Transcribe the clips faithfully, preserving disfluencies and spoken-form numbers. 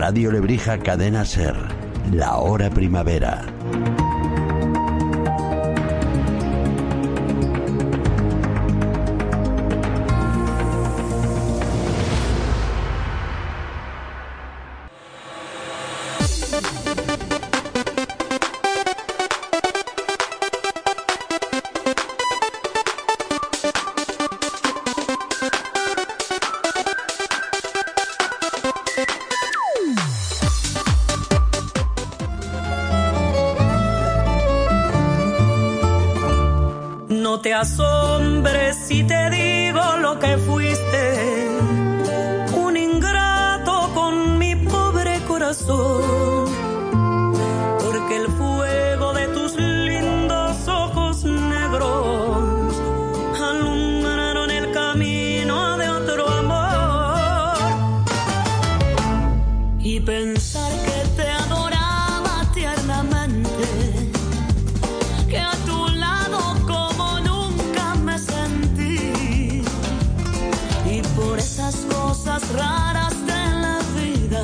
Radio Lebrija, Cadena Ser, la hora primavera. No te asombres si te digo lo que fuiste, un ingrato con mi pobre corazón, porque el fuego de tus lindos ojos negros alumbraron el camino de otro amor, y pensar que te adoraba tiernamente, que a tu lado como nunca me sentí, y por esas cosas raras de la vida,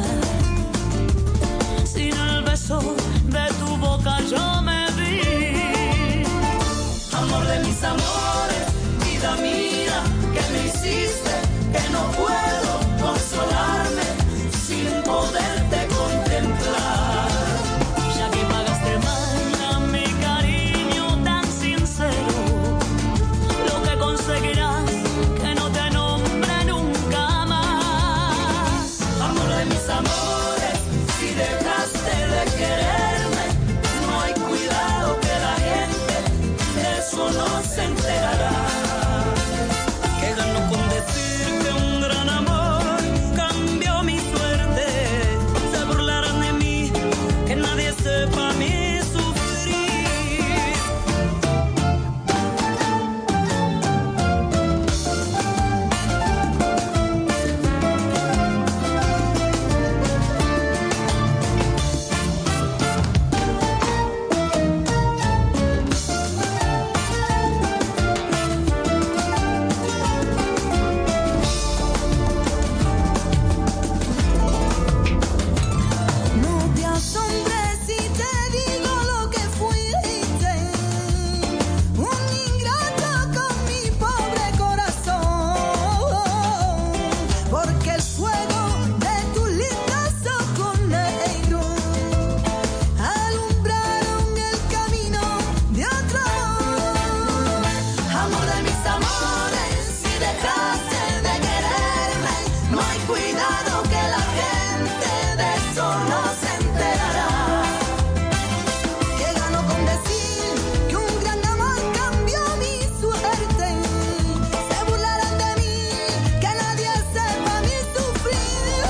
sin el beso de tu boca yo me vi. Amor de mis amores, vida mía, que me hiciste, que no puedo consolarme sin poderte contemplar, ya que pagaste mal a mi cariño tan sincero, lo que conseguirás que no te nombre nunca más. Amor de mis amores, si dejaste de quererme, no hay cuidado que la gente de eso no se enterará. Que gano con decir que un gran amor cambió mi suerte, se burlarán de mí, que nadie sepa mi sufrir. No te asombres si te digo lo que fuiste, un ingrato con mi pobre corazón, porque el fuego de tus lindos ojos negros alumbraron el camino de otro amor. Amor de mis amores, si dejaste de quererme, no hay cuidado que la gente de eso no se enterará. Que gano con decir que un gran amor cambió mi suerte, se burlarán de mí, que nadie sepa mi sufrir.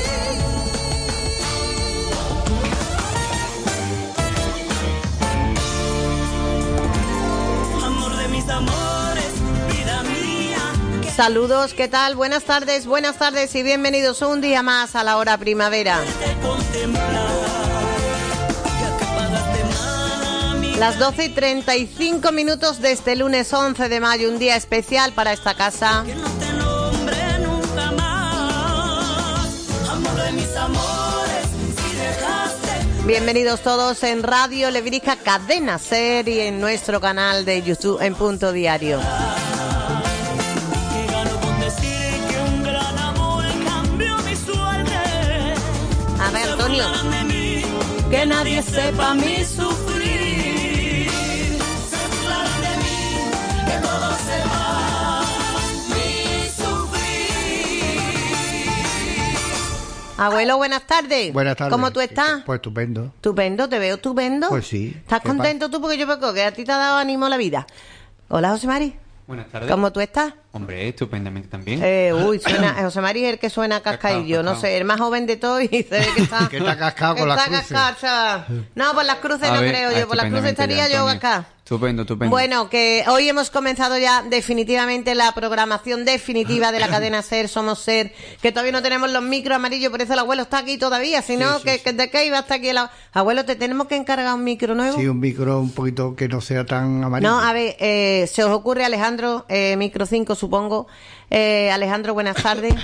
Amor de mis amores, vida mía, que Saludos, ¿qué tal? Buenas tardes, buenas tardes y bienvenidos un día más a la hora primavera. te contemplar, ya que pagaste mal a mi Las doce y treinta y cinco minutos de este lunes once de mayo, un día especial para esta casa. que no te nombre nunca más. Amor de mis amores, si dejaste. Bienvenidos todos en Radio Lebrija, Cadena Ser y en nuestro canal de YouTube en Punto Diario. Que gano con decir que un gran amor cambió mi suerte. A ver, Antonio, Se burlarán de mí, que nadie sepa mi sufrir. Se burlarán de mí, que todo sepa mi sufrir. abuelo, buenas tardes. Buenas tardes. ¿Cómo tú estás? Pues estupendo. Estupendo, te veo estupendo. Pues sí. ¿Estás ¿Qué contento tú? Porque yo veo que a ti te ha dado ánimo la vida. Hola, José Mari. Buenas tardes. ¿Cómo tú estás? Hombre, estupendamente también. Eh, uy, suena, José Mari es el que suena cascaillo, Cascao, no cascao. sé, el más joven de todos y se ve que está... Que está cascado con está las cruces. cascado, chaval. No, por las cruces A no ver, creo ah, yo, por las cruces estupendamente estaría ya, yo Antonio. acá. Estupendo, estupendo. Bueno, que hoy hemos comenzado ya definitivamente la programación definitiva de la cadena Ser, Somos Ser, que todavía no tenemos los micros amarillos, por eso el abuelo está aquí todavía, si no, Sí, sí, que, sí. que ¿de qué iba hasta aquí el ab- abuelo? ¿Te tenemos que encargar un micro nuevo? Sí, un micro un poquito que no sea tan amarillo. No, a ver, eh, se os ocurre, Alejandro, eh, micro cinco supongo. Eh, Alejandro, buenas tardes.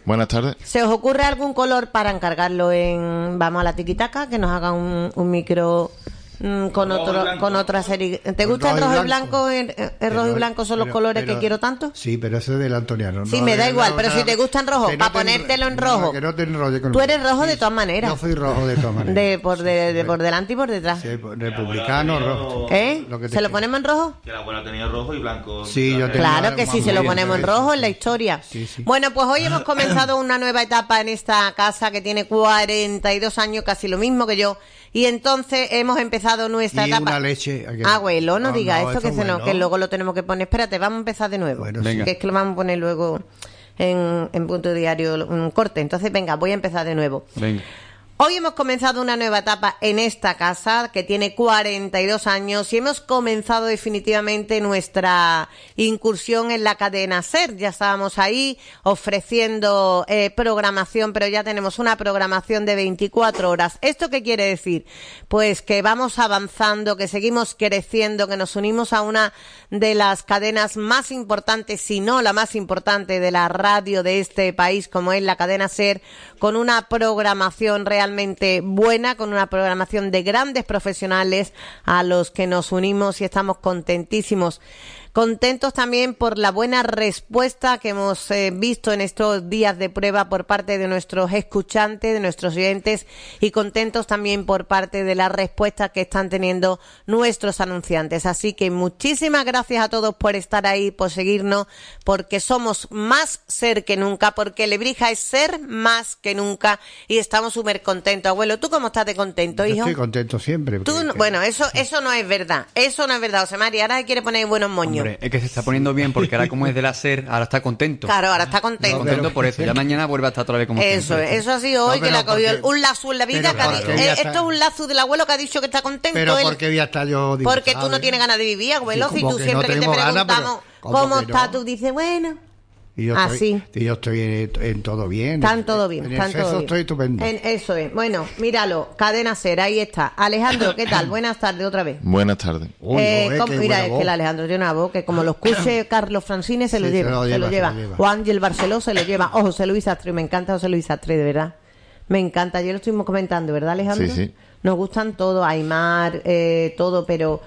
Buenas tardes. ¿Se os ocurre algún color para encargarlo en... Vamos a la tiquitaca, que nos haga un, un micro... Con otro, con otra serie. ¿Te gusta el rojo y blanco? ¿El, el rojo y blanco son los pero, colores pero, que quiero tanto? Sí, pero eso es del antoniano. Sí, no me da igual, pero otra, si te gusta en rojo, para no ponértelo en rojo. No, que no te enrolle con Tú eres rojo de todas maneras. Yo soy rojo de todas maneras. De por, de, sí, de, por delante y por detrás. Sí, republicano, rojo. ¿Eh? Lo que ¿Se lo ponemos en rojo? Que la abuela tenía rojo y blanco. Sí, yo tenía claro que sí, se lo ponemos en rojo en la historia. Sí, sí. Bueno, pues hoy hemos comenzado una nueva etapa en esta casa que tiene cuarenta y dos años, casi lo mismo que yo. Y entonces hemos empezado nuestra y etapa. Una leche. Aquí. Abuelo, no, no diga no, esto, que, se bueno. no, que luego lo tenemos que poner. Espérate, vamos a empezar de nuevo. Bueno, sí. Que es que lo vamos a poner luego en, en punto diario, un corte. Entonces, venga, voy a empezar de nuevo. Venga. Hoy hemos comenzado una nueva etapa en esta casa que tiene cuarenta y dos años y hemos comenzado definitivamente nuestra incursión en la cadena SER. Ya estábamos ahí ofreciendo eh, programación, pero ya tenemos una programación de veinticuatro horas. ¿Esto qué quiere decir? Pues que vamos avanzando, que seguimos creciendo, que nos unimos a una de las cadenas más importantes, si no la más importante de la radio de este país, como es la cadena SER, con una programación realmente buena, con una programación de grandes profesionales a los que nos unimos y estamos contentísimos. Contentos también por la buena respuesta que hemos eh, visto en estos días de prueba por parte de nuestros escuchantes, de nuestros oyentes, y contentos también por parte de la respuesta que están teniendo nuestros anunciantes. Así que muchísimas gracias a todos por estar ahí, por seguirnos, porque somos más ser que nunca, porque Lebrija es ser más que nunca y estamos súper contentos. Abuelo, ¿tú cómo estás de contento, hijo? Yo estoy contento siempre. Tú, no, bueno, eso eso no es verdad. Eso no es verdad, José María. Ahora quiere poner buenos moños. Hombre, es que se está poniendo bien porque ahora como es de la SER, ahora está contento. Claro, ahora está contento. Está contento pero, por eso. Ya mañana vuelve a estar otra vez como Eso, siempre. eso ha sido hoy no, que le ha cogido porque, un lazo en la vida. Que ha dicho, eh, esto es un lazo del abuelo que ha dicho que está contento. Pero él, porque voy a estar yo... Digo, porque ¿sabes? tú no tienes ganas de vivir, abuelo. Sí, si tú que siempre no que te gana, preguntamos ¿cómo, cómo que está, no? tú dices, bueno... Y yo, Así. estoy, y yo estoy en, en todo bien. Están todo bien. En Están el todo bien. estoy estupendo. En, eso es. Bueno, míralo. Cadena SER, ahí está. Alejandro, ¿qué tal? Buenas tardes otra vez. Buenas tardes. Uy, eh, no, eh, ¿cómo, qué mira, buena es voz. que el Alejandro tiene una voz que como lo escuche Carlos Francine se, Sí, lo, se lleva, lo se lleva, lo se lleva. lo lleva. O Ángel Barceló se lo lleva. O José Luis Astre. Me encanta José Luis Astre, de verdad. Me encanta. Ayer lo estuvimos comentando, ¿verdad, Alejandro? Sí, sí. Nos gustan todo, Aymar, eh, todo, pero...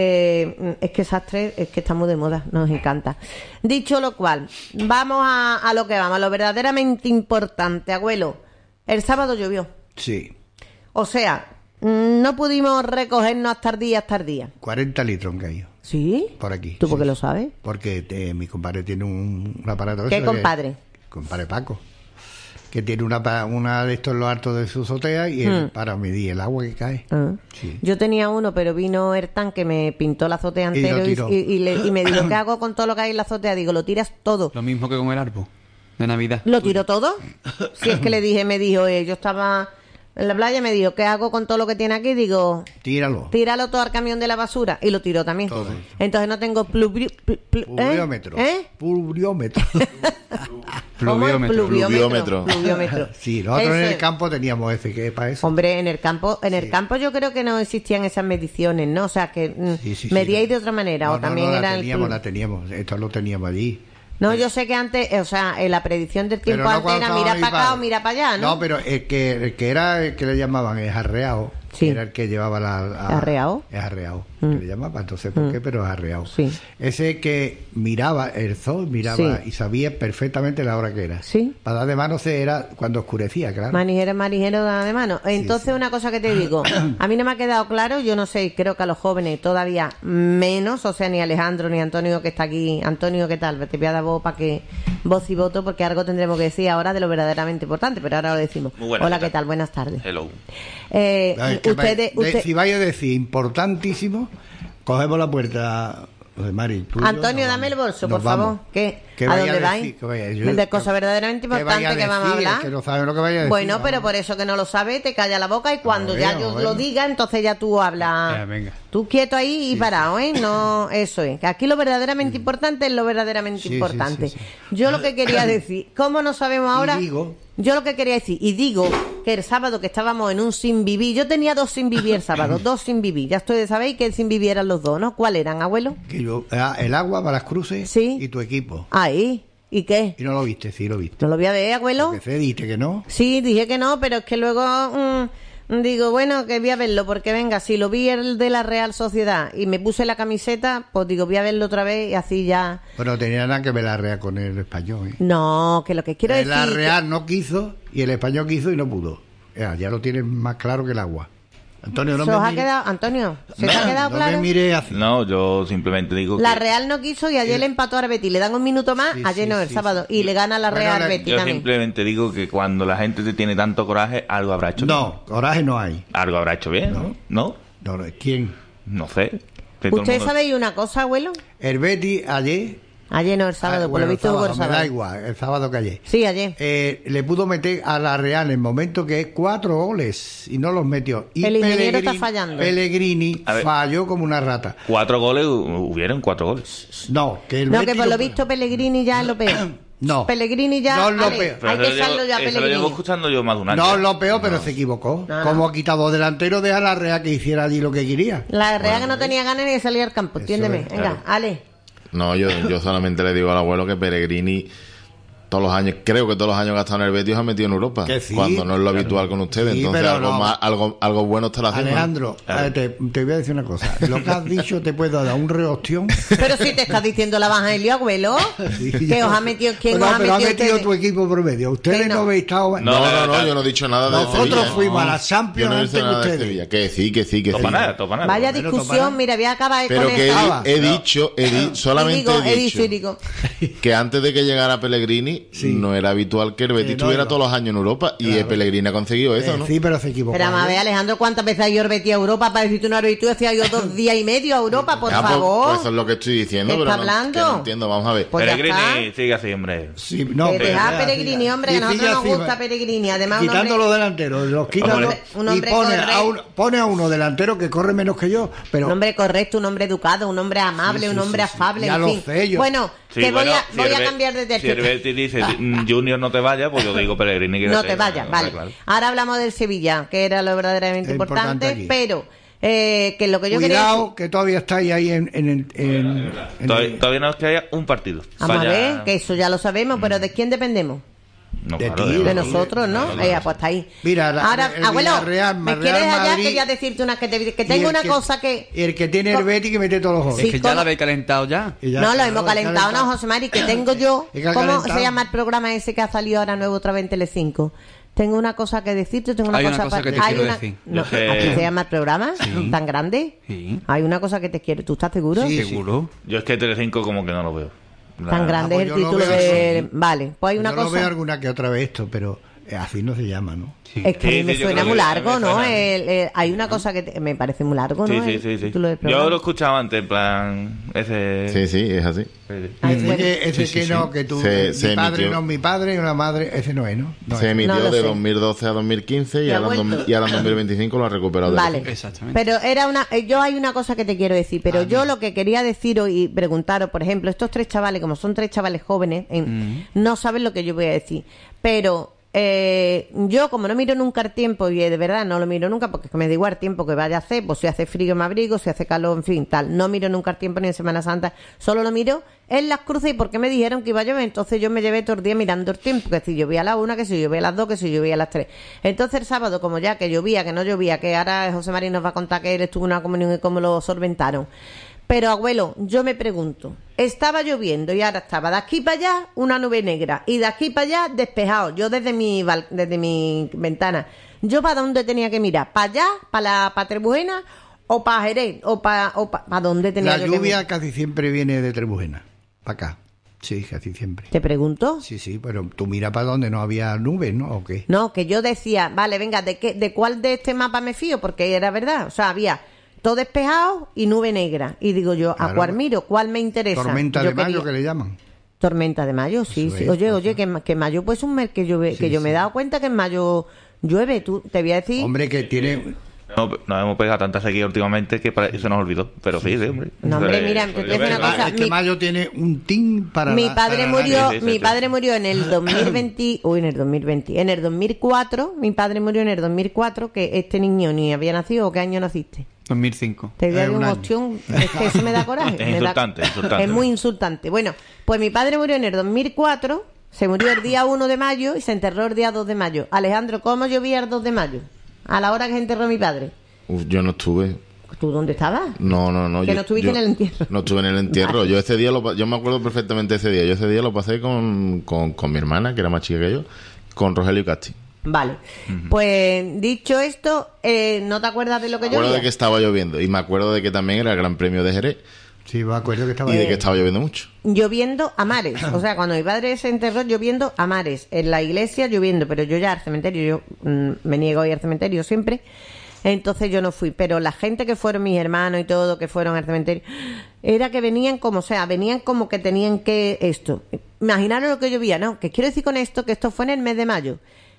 Eh, es que Sastre es que está muy de moda, nos encanta. Dicho lo cual, vamos a, a lo que vamos, a lo verdaderamente importante, abuelo. El sábado llovió. Sí. O sea, no pudimos recogernos hasta el día, hasta el día. cuarenta litros han caído. ¿Sí? Por aquí. ¿Tú por qué sí. lo sabes? Porque eh, mi compadre tiene un, un aparato... ¿Qué eso compadre? Que, compadre Paco. Que tiene una, una de estos en lo alto de su azotea y él, Hmm. para medir el agua que cae. Ah. Sí. Yo tenía uno, pero vino Ertan que me pintó la azotea Y lo entero y, tiró. y, y le- y me dijo, ¿qué hago con todo lo que hay en la azotea? Digo, lo tiras todo. Lo mismo que con el árbol de Navidad. ¿Lo tiró todo? Si es que le dije, me dijo, eh, yo estaba en la playa, me dijo, ¿qué hago con todo lo que tiene aquí? Digo, Tíralo. tíralo todo al camión de la basura. Y lo tiró también. Todo. Entonces no tengo pluvio- pl- pl- ¿eh? Pluviómetro. ¿Eh? Pluviómetro. ¿Cómo es? Pluviómetro. Pluviómetro. Pluviómetro. Pluviómetro. Sí, nosotros Eso en el es. campo teníamos ese, que es para eso. Hombre, en el campo, en el Sí. campo yo creo que no existían esas mediciones, ¿no? O sea, que mm, Sí, sí, sí, medíais no. de otra manera, No, o no, también no, era la el teníamos, plu- la teníamos. Esto lo teníamos allí. No, yo sé que antes, eh, o sea, en la predicción del tiempo Pero no antes cuando era estaba mira mi para acá padre. o mira para allá, ¿no? No, pero el que, el que era el que le llamaban el arreao, Sí. era el que llevaba la... la ¿Arreao? Es arreao, Mm. que le llamaba, entonces, ¿por qué? Pero es arreao. Sí. Ese que miraba el sol, miraba Sí. y sabía perfectamente la hora que era. Sí. Para dar de mano se era cuando oscurecía, claro. Manijero, marijero de mano. Entonces, sí. una cosa que te digo, a mí no me ha quedado claro, yo no sé, creo que a los jóvenes todavía menos, o sea, ni Alejandro ni Antonio que está aquí. Antonio, ¿qué tal? Te voy a dar voz para que voz y voto, porque algo tendremos que decir ahora de lo verdaderamente importante, pero ahora lo decimos. Muy buenas, Hola, ¿qué ¿qué tal? tal? Buenas tardes. Hello. Eh, Ay, que ustedes, me- de- usted- Si vais a decir importantísimo, cogemos la puerta de Mari. tú y yo, Antonio, nos dame el vamos. bolso, Nos por favor. vamos. ¿Qué? ¿Qué ¿A vaya dónde a vais? decir? ¿Qué vaya a decir? De cosas verdaderamente ¿Qué vaya importantes a que vamos a decir? hablar. Es que no sabes lo que vaya a decir. Bueno, vamos. pero por eso que no lo sabe, te calla la boca y cuando A ya ver, yo a ver. lo diga, entonces ya tú hablas. Ya, venga. Tú quieto ahí y parado, ¿eh? No, eso es. Que aquí lo verdaderamente importante es lo verdaderamente Sí, sí, importante. sí, Yo lo que quería decir, ¿cómo no sabemos ahora? Y digo- Yo lo que quería decir, y digo que el sábado que estábamos en un sin vivir, yo tenía dos sin vivir el sábado, dos sin vivir. Ya estoy, sabéis que el sin vivir eran los dos, ¿no? ¿Cuál eran, abuelo? Que yo- ah, el agua para las cruces Sí. y tu equipo. Ahí. ¿Y qué? Y no lo viste, sí lo viste. ¿No lo voy a ver, abuelo? ¿Qué dijiste que no? Sí, dije que no, pero es que luego mm, digo, bueno, que voy a verlo, porque venga, si lo vi el de la Real Sociedad y me puse la camiseta, pues digo, voy a verlo otra vez y así ya... Bueno, tenía nada que ver la Real con el Español, ¿eh? No, que lo que quiero Eh, decir... La que- Real no quiso y el Español quiso y no pudo. Ya, ya lo tienes más claro que el agua. Antonio, no ¿Se me os ha mire- quedado, Antonio? ¿Se no, te ha quedado no claro? me mire así. No, yo simplemente digo La que... Real no quiso y ayer le empató a Betis. Le dan un minuto más, Sí, ayer sí, no, el sí, sábado. sí. Y le gana la Bueno, Real la- Betis Yo también. simplemente digo que cuando la gente te tiene tanto coraje, algo habrá hecho bien. No, coraje no hay. Algo habrá hecho bien, ¿no? ¿No? No, no, ¿quién? No sé. Que todo el ¿Ustedes mundo- sabéis una cosa, abuelo? El Betis ayer... Ayer no, el sábado, ah, por bueno, lo visto el hubo el sábado, me da sábado. igual, el sábado que ayer. Sí, ayer. Eh, le pudo meter a la Real en el momento que es cuatro goles y no los metió. Y El ingeniero Pellegrini- está fallando. Pellegrini A ver. falló como una rata. Cuatro goles, hu- hubieron cuatro goles. No, que el No, que Betis por lo no- visto Pellegrini ya es lo peor. No. Pellegrini ya... No es lo Ale, peor. Pero hay eso que lo llevo- echarlo ya a eso lo llevo Pellegrini. escuchando yo más de un año. No es lo peor, pero se equivocó. No, no. Como ha quitado delantero, deja a la Real que hiciera allí lo que quería. La Real que no tenía ganas ni de salir al campo, Eso entiéndeme. es, Venga, claro. Ale. No, yo, yo solamente le digo al abuelo que Pellegrini todos los años, creo que todos los años que ha estado en el Betis ha metido en Europa. Que sí, cuando no es lo habitual con ustedes. Sí, Entonces pero algo no. más, algo, algo bueno estará haciendo. Alejandro, eh, te, te voy a decir una cosa. Lo que has dicho te puedo dar un reostión. Pero si te estás diciendo la Evangelio, abuelo, que os ha metido... ¿Quién Bueno, os ha pero metido, ha metido ustedes? tu equipo por medio. Ustedes Que no, no. habéis estado... No, No, no, no, yo no he dicho nada de Nosotros Sevilla. fuimos a la Yo Champions no he antes dicho que nada de ustedes. Sevilla. Que sí, que sí, que sí. Topa nada, topa nada. Vaya Bueno, discusión, toma. mira, voy a acabar Pero con que he, esta. he dicho, he di- solamente Y digo, he he dicho dicho y digo. que antes de que llegara Pellegrini Sí. no era habitual que el Betis Eh, no estuviera iba. todos los años en Europa y el Pellegrini ha conseguido eso, Eh, ¿no? Sí, pero se equivocó. Pero vamos a ver, Alejandro, ¿cuántas veces hay Orbeti a Europa para decirte una hora y tú decías yo dos días y medio a Europa, por Ah, pues- favor? pues eso es lo que estoy diciendo, ¿Qué pero está no, hablando? que no entiendo. Vamos a ver. Pues ya Peregrini, está. sigue así, hombre. Sí, no, Que pero deja ya, a Pellegrini, siga. hombre, que a Y nosotros siga nos así, gusta Pellegrini. Además, un quitando hombre, los delanteros, los quita Hombre. los- un y hombre pone a, correcto. un, pone a uno delantero que corre menos que yo, pero un hombre correcto, un hombre educado, un hombre amable, Sí, sí, un hombre sí, sí. afable, Ya en lo fin. sé yo. Bueno, Sí, que voy bueno, a, si voy el a Be- cambiar de Si tercio. el Betis dice, "Mm, Junior no te vaya", pues yo digo Pellegrini que No te vayas, no, vale. claro. Ahora hablamos del Sevilla, que era lo verdaderamente Es importante importante, aquí. pero eh, que lo que yo quería cuidado decir... que todavía estáis ahí en, en, el- en- en Todavía, el- todavía nos queda un partido. Vamos Vaya- a ver, que eso ya lo sabemos, pero ¿de quién dependemos? No, de claro, ti, De de nosotros, ¿no? Claro, Eh, claro. pues está ahí. Mira, la- Ahora, el abuelo, Villarreal, ¿me Real quieres allá? Madrid, Quería decirte una que, te, que y tengo el una que- cosa que... y el que tiene el Betis que mete todos los goles. Sí, Es que ya ¿cómo? la habéis calentado ya. Y ya No, está, lo hemos calentado, ¿no, José Mari? Que tengo yo... Es que ha ¿Cómo calentado. se llama el programa ese que ha salido ahora nuevo otra vez en Telecinco? Tengo una cosa que decirte, tengo una Hay una cosa, cosa para- que te hay quiero una- decir. No, Yo sé- ¿así se llama el programa? Sí. ¿Tan grande? Sí. Hay una cosa que te quiero. ¿Tú estás seguro? Sí. Seguro. Yo es que Telecinco como que no lo veo. La- Tan grande Ah, es pues el yo lo título veo de... así. Vale, pues hay una Yo lo veo cosa... alguna que otra vez esto, pero eh, así no se llama, ¿no? Es que a mí Sí, me sí, yo suena creo muy que largo, me ¿no? suena. El- el- hay una cosa que te- me parece muy largo, ¿no? Sí, sí, El sí, sí. título del programa. Yo lo escuchaba antes, en plan... Ese... Sí, sí, es así. Sí, sí. Ay, Ese bueno. que, ese Sí, que sí, no, sí. que tú, Se- mi se padre emitió. no es mi padre y una madre, ese no es, ¿no? No Se es. emitió No lo de sé. dos mil doce a dos mil quince y Y ha ahora, en vuelto. dos- y ahora en dos mil veinticinco lo ha recuperado. de Vale. Exactamente. Pero era una, eh, yo hay una cosa que te quiero decir, pero yo lo que quería deciros y preguntaros, por ejemplo, estos tres chavales, como son tres chavales jóvenes, en- no saben lo que yo voy a decir, pero eh, yo como no miro nunca el tiempo y eh, de verdad no lo miro nunca porque es que me da igual el tiempo que vaya a hacer, pues si hace frío me abrigo, si hace calor, en fin, tal, no miro nunca el tiempo ni en Semana Santa, solo lo miro en las cruces y porque me dijeron que iba a llover, entonces yo me llevé todo el día mirando el tiempo, que si llovía a las una, que si llovía a las dos, que si llovía a las tres. Entonces el sábado, como ya que llovía, que no llovía, que ahora José María nos va a contar que él estuvo en una comunión y cómo lo solventaron. Pero abuelo, yo me pregunto, estaba lloviendo y ahora estaba de aquí para allá una nube negra y de aquí para allá despejado. Yo desde mi bal- desde mi ventana, ¿yo para dónde tenía que mirar? ¿Para allá? ¿Para la pa' Trebujena? ¿O para Jerez? ¿O para o pa, pa dónde tenía La yo que lluvia mirar? casi siempre viene de Trebujena, para acá. Sí, casi siempre. ¿Te pregunto? Sí, sí, pero tú mira para donde no había nubes, ¿no? ¿O qué? No, que yo decía, vale, venga, ¿de qué, de cuál de este mapa me fío? Porque era verdad, o sea, había todo despejado y nube negra. Y digo yo, ¿a Claro. cuál miro? ¿Cuál me interesa? Tormenta Yo de mayo quería- que le llaman. Tormenta de mayo, sí, Eso sí. es, Oye, pues, oye, que, ma- que mayo pues es un mes que llueve, Sí, que yo me he sí. dado cuenta que en mayo llueve. Tú te voy a decir, Hombre, que tiene No, nos hemos pegado tanta sequía últimamente que para- se nos olvidó. Pero sí, sí, hombre. No, hombre, Eh, mira, te voy a decir una eh, cosa. Es que mi- mayo tiene un tin para Mi la- padre para la murió, Sí, sí, sí, mi sí. padre murió en el dos mil veinte, uy, en el dos mil veinte, en el dos mil cuatro, mi padre murió en el dos mil cuatro, que este niño ni había nacido, ¿o qué año naciste? dos mil cinco. Te voy a Eh, dar un un año. ostión, es que eso me da coraje. Es me da- insultante, insultante. Es muy insultante. Bueno, pues mi padre murió en el dos mil cuatro, se murió el día uno de mayo y se enterró el día dos de mayo. Alejandro, ¿cómo llovía el dos de mayo? A la hora que se enterró mi padre. Uf, yo no estuve. ¿Tú dónde estabas? No, no, no. Que yo- no estuviste yo en el entierro. No estuve en el entierro. Yo ese día, lo, pa- yo me acuerdo perfectamente ese día. Yo ese día lo pasé con, con, con mi hermana, que era más chica que yo, con Rogelio Casti. Vale. Pues dicho esto, eh, ¿no te acuerdas de lo que Me acuerdo llovía? de que estaba lloviendo y me acuerdo de que también era el Gran Premio de Jerez Sí, me acuerdo que estaba y de ahí. que estaba lloviendo mucho. Lloviendo a mares. O sea, cuando mi padre se enterró, lloviendo a mares. En la iglesia lloviendo, pero yo ya al cementerio, yo mm, me niego a ir al cementerio siempre. Entonces yo no fui. Pero la gente que fueron mis hermanos y todo, que fueron al cementerio, era que venían como, o sea, venían como que tenían que esto. Imaginaros lo que llovía, ¿no? Que quiero decir con esto que esto fue en el mes de mayo.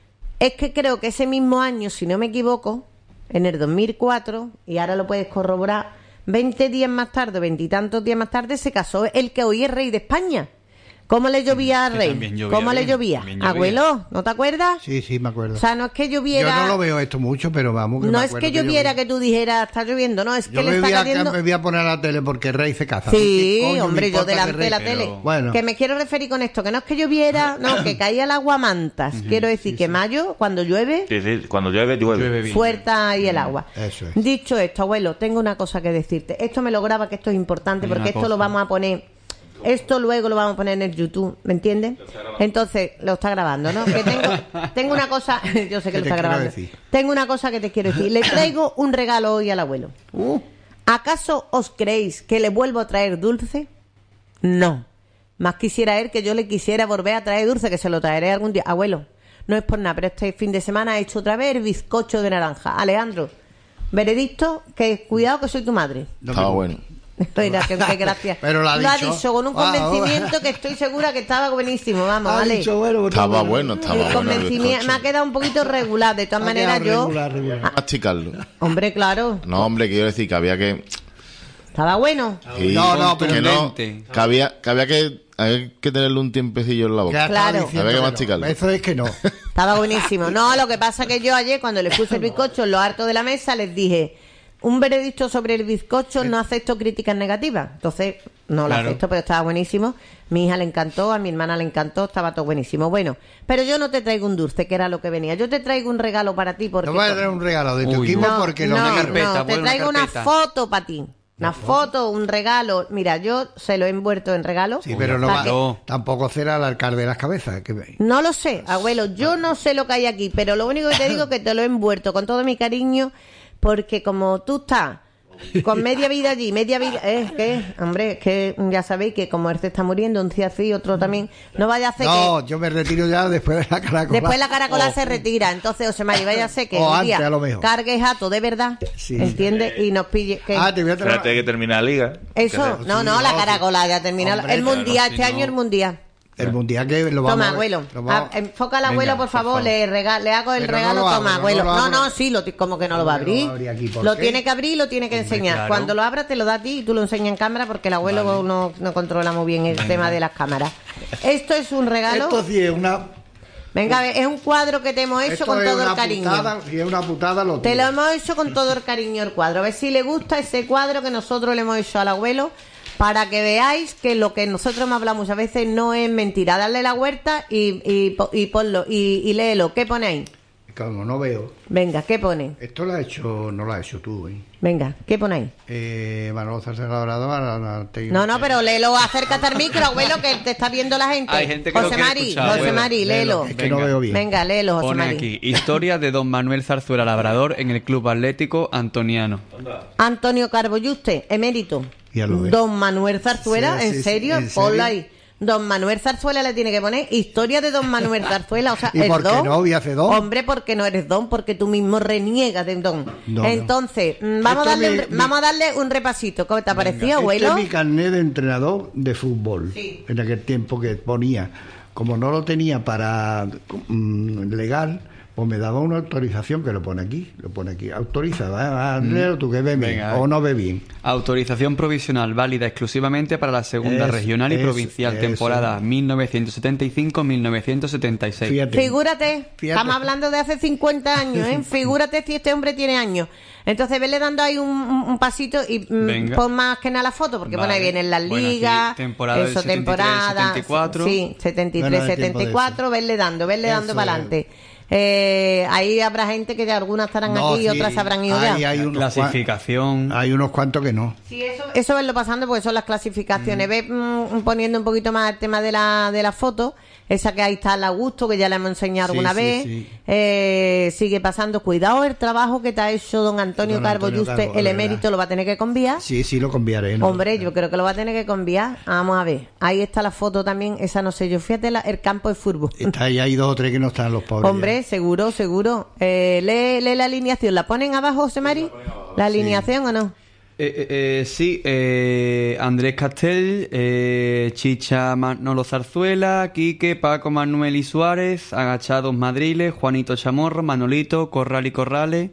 Es que creo que ese mismo año, si no me equivoco, en el dos mil cuatro, y ahora lo puedes corroborar, veinte días más tarde, veintitantos días más tarde, se casó el que hoy es rey de España. ¿Cómo le llovía al Que rey? también llovía ¿Cómo le bien, llovía? también llovía. Abuelo, ¿no te acuerdas? Sí, sí, me acuerdo. O sea, no es que Yo lloviera... no lo veo esto mucho, pero vamos. no me es acuerdo que lloviera llovía. que tú dijeras, está lloviendo, no, es que Yo le me está voy, a, cayendo... me voy a poner a la tele porque el rey se caza. Sí, ¿Qué coño me hombre, yo importa que delante de rey? la pero- tele. Bueno. Que me quiero referir con esto, que no es que lloviera, no, que caía el agua a mantas. Quiero decir que mayo, cuando llueve, Sí, sí, cuando llueve, llueve. Llueve bien. suelta ahí el agua. Eso es. Dicho esto, abuelo, tengo una cosa que decirte. Esto me lo graba, que esto es importante, Hay porque una esto cosa. lo vamos a poner... Esto luego lo vamos a poner en el YouTube, ¿me entiendes? Entonces, lo está grabando, ¿no? Que tengo, tengo una cosa... Yo sé que ¿Qué lo está te quiero grabando. decir? Tengo una cosa que te quiero decir. Le traigo un regalo hoy al abuelo. Uh, ¿Acaso os creéis que le vuelvo a traer dulce? No. Más quisiera él que yo le quisiera volver a traer dulce, que se lo traeré algún día. Abuelo, no es por nada, pero este fin de semana he hecho otra vez el bizcocho de naranja. Alejandro, veredicto, que cuidado que soy tu madre. no Estaba me- bueno. Mira, qué, qué gracia. Pero lo ha dicho. dicho con un Ah, convencimiento oh. que estoy segura que estaba buenísimo. Vamos, Ha vale. dicho, bueno, pues, Estaba está bueno, estaba El bueno. el convencimiento bizcocho. me ha quedado un poquito regular. De todas Ha maneras, quedado yo. regular, regular. Masticarlo. Hombre, claro. No, hombre, quiero decir que había que... Estaba bueno. Sí, No, no, pero que no, Contundente. que había que, había que, había que tenerle un tiempecillo en la Ya boca. estaba Claro. diciendo Había que no. masticarlo. Eso es que no. Estaba buenísimo. No, lo que pasa que yo ayer, cuando le puse el bizcocho en lo harto de la mesa, les dije: un veredicto sobre el bizcocho, no acepto críticas negativas. Entonces, no lo Claro. acepto, pero estaba buenísimo. Mi hija le encantó, a mi hermana le encantó, estaba todo buenísimo. Bueno, pero yo no te traigo un dulce, que era lo que venía. Yo te traigo un regalo para ti, porque... No voy a traer un regalo de tu Uy, equipo No, porque no, lo Una quiero. carpeta, no, te abuelo, una traigo una carpeta. foto para ti. Una foto, un regalo. Mira, yo se lo he envuelto en regalo. Sí, pero no para va, que- no. tampoco será el alcalde de las cabezas. Que... No lo sé, abuelo, yo no sé lo que hay aquí, pero lo único que te digo es que te lo he envuelto con todo mi cariño, porque como tú estás con media vida allí, media vida, es que, hombre, es que ya sabéis que como él se está muriendo, un día así, otro también, no vaya a hacer No, que yo me retiro ya después de la caracola. después la caracola Oh. se retira, entonces, o sea, Mari, vaya a ser que O un antes, día a lo mejor. cargue jato de verdad, Sí. ¿entiendes? Y nos pille que... Ah, te voy a traer. Espérate que termine la liga. Eso, Que- no, no, sí, la no, caracola ya terminó. Hombre, El mundial, claro, este si año no- el mundial. El mundial que lo vamos Toma, a ver- abuelo. lo vamos- Ah, enfoca al abuelo, Venga, por por favor. favor. Le, rega- le hago el Pero no regalo. lo abro, Toma, no abuelo. lo No, abro. no, sí, lo, ti- como que no lo va a ¿Cómo que no abrir. lo abrí aquí? ¿Por Lo qué? tiene que abrir y lo tiene que enseñar. claro. Cuando lo abra, te lo da a ti y tú lo enseñas en cámara porque el abuelo no, no controla muy bien el tema de las cámaras. Esto es un regalo. Esto sí es una. Venga, a ver, es un cuadro que te hemos hecho esto con es todo una el cariño. Putada, si es una putada, lo Te tiro. lo hemos hecho con todo el cariño el cuadro. A ver si le gusta ese cuadro que nosotros le hemos hecho al abuelo, para que veáis que lo que nosotros hemos hablado muchas veces no es mentira. Darle la huerta y, y, po- y ponlo y, y léelo. ¿Qué pone ahí? Como no veo. Venga, ¿qué pone? Esto lo has hecho, no lo has hecho tú, ¿eh? Venga, ¿qué pone ahí? Eh, Manolo Zarza Labrador, a la- te- No, no, pero léelo, acércate al micro, abuelo, que te está viendo la gente. Hay gente que lo José quiere Mari, escuchar, José abuelo. Mari, léelo. Es que no Venga. veo bien. Venga, léelo, José Pone Mari. aquí, historia de don Manuel Zarzuela Labrador en el Club Atlético Antoniano. Antonio Carbolluste, emérito. Ya lo ves. Don Manuel Zarzuela, Sí, sí, ¿en sí, serio? ¿en Ponlo serio? ahí. Don Manuel Zarzuela le tiene que poner historia de Don Manuel Zarzuela. O sea, ¿Y ¿el por qué don? no? ¿Y hace don? Hombre, porque no eres don, porque tú mismo reniegas de don. No, no. Entonces, mm, vamos, a Esto darle mi- un, re- mi- vamos a darle un repasito. ¿Cómo te ha parecido, Este abuelo? es mi carnet de entrenador de fútbol. Sí. En aquel tiempo que ponía. Como no lo tenía para mm, legal, pues me daba una autorización, que lo pone aquí, lo pone aquí, autoriza, va, va, léelo tú que ve bien Venga, o no ve bien. Autorización provisional válida exclusivamente para la segunda Es- regional y es- provincial, eso. temporada mil novecientos setenta y cinco a mil novecientos setenta y seis. Fíjate. Figúrate, Fíjate. estamos hablando de hace cincuenta años, ¿eh? Figúrate si este hombre tiene años. Entonces, vele dando ahí un, un- un pasito y mm, Venga. pon más que nada la foto, porque Vale. bueno, ahí vienen las Bueno, aquí, ligas, temporada del eso, setenta y tres, temporada, setenta y cuatro. sí, setenta y tres, Bueno, de tiempo setenta y cuatro, verle dando, verle Eso dando para es. adelante. Eh, ahí habrá gente que ya algunas estarán No, aquí y sí, otras se habrán ido hay- ya. hay unos cua- Clasificación. Hay unos cuantos que no. Sí, eso, eso verlo pasando porque son las clasificaciones. Ve mm, poniendo un poquito más el tema de la, de la foto. Esa que ahí está el Augusto, que ya la hemos enseñado Sí, alguna sí, vez. sí. Eh, sigue pasando. Cuidado el trabajo que te ha hecho don Antonio Don Carbo Antonio Yuste. Carbo, El de emérito verdad. lo va a tener que conviar. Sí, sí, lo conviaré. ¿no? Hombre, yo creo que lo va a tener que conviar. Vamos a ver. Ahí está la foto también. Esa no sé yo. Fíjate la- el campo de fútbol. Está ahí, hay dos o tres que no están los pobres. Hombre, seguro, seguro. Eh, lee, lee la alineación. ¿La ponen abajo, José Mari? ¿La alineación o no? Eh, eh, eh, sí, eh, Andrés Castel, eh, Chicha Manolo Zarzuela, Quique, Paco Manuel y Suárez, Agachados Madriles, Juanito Chamorro, Manolito, Corral y Corrales,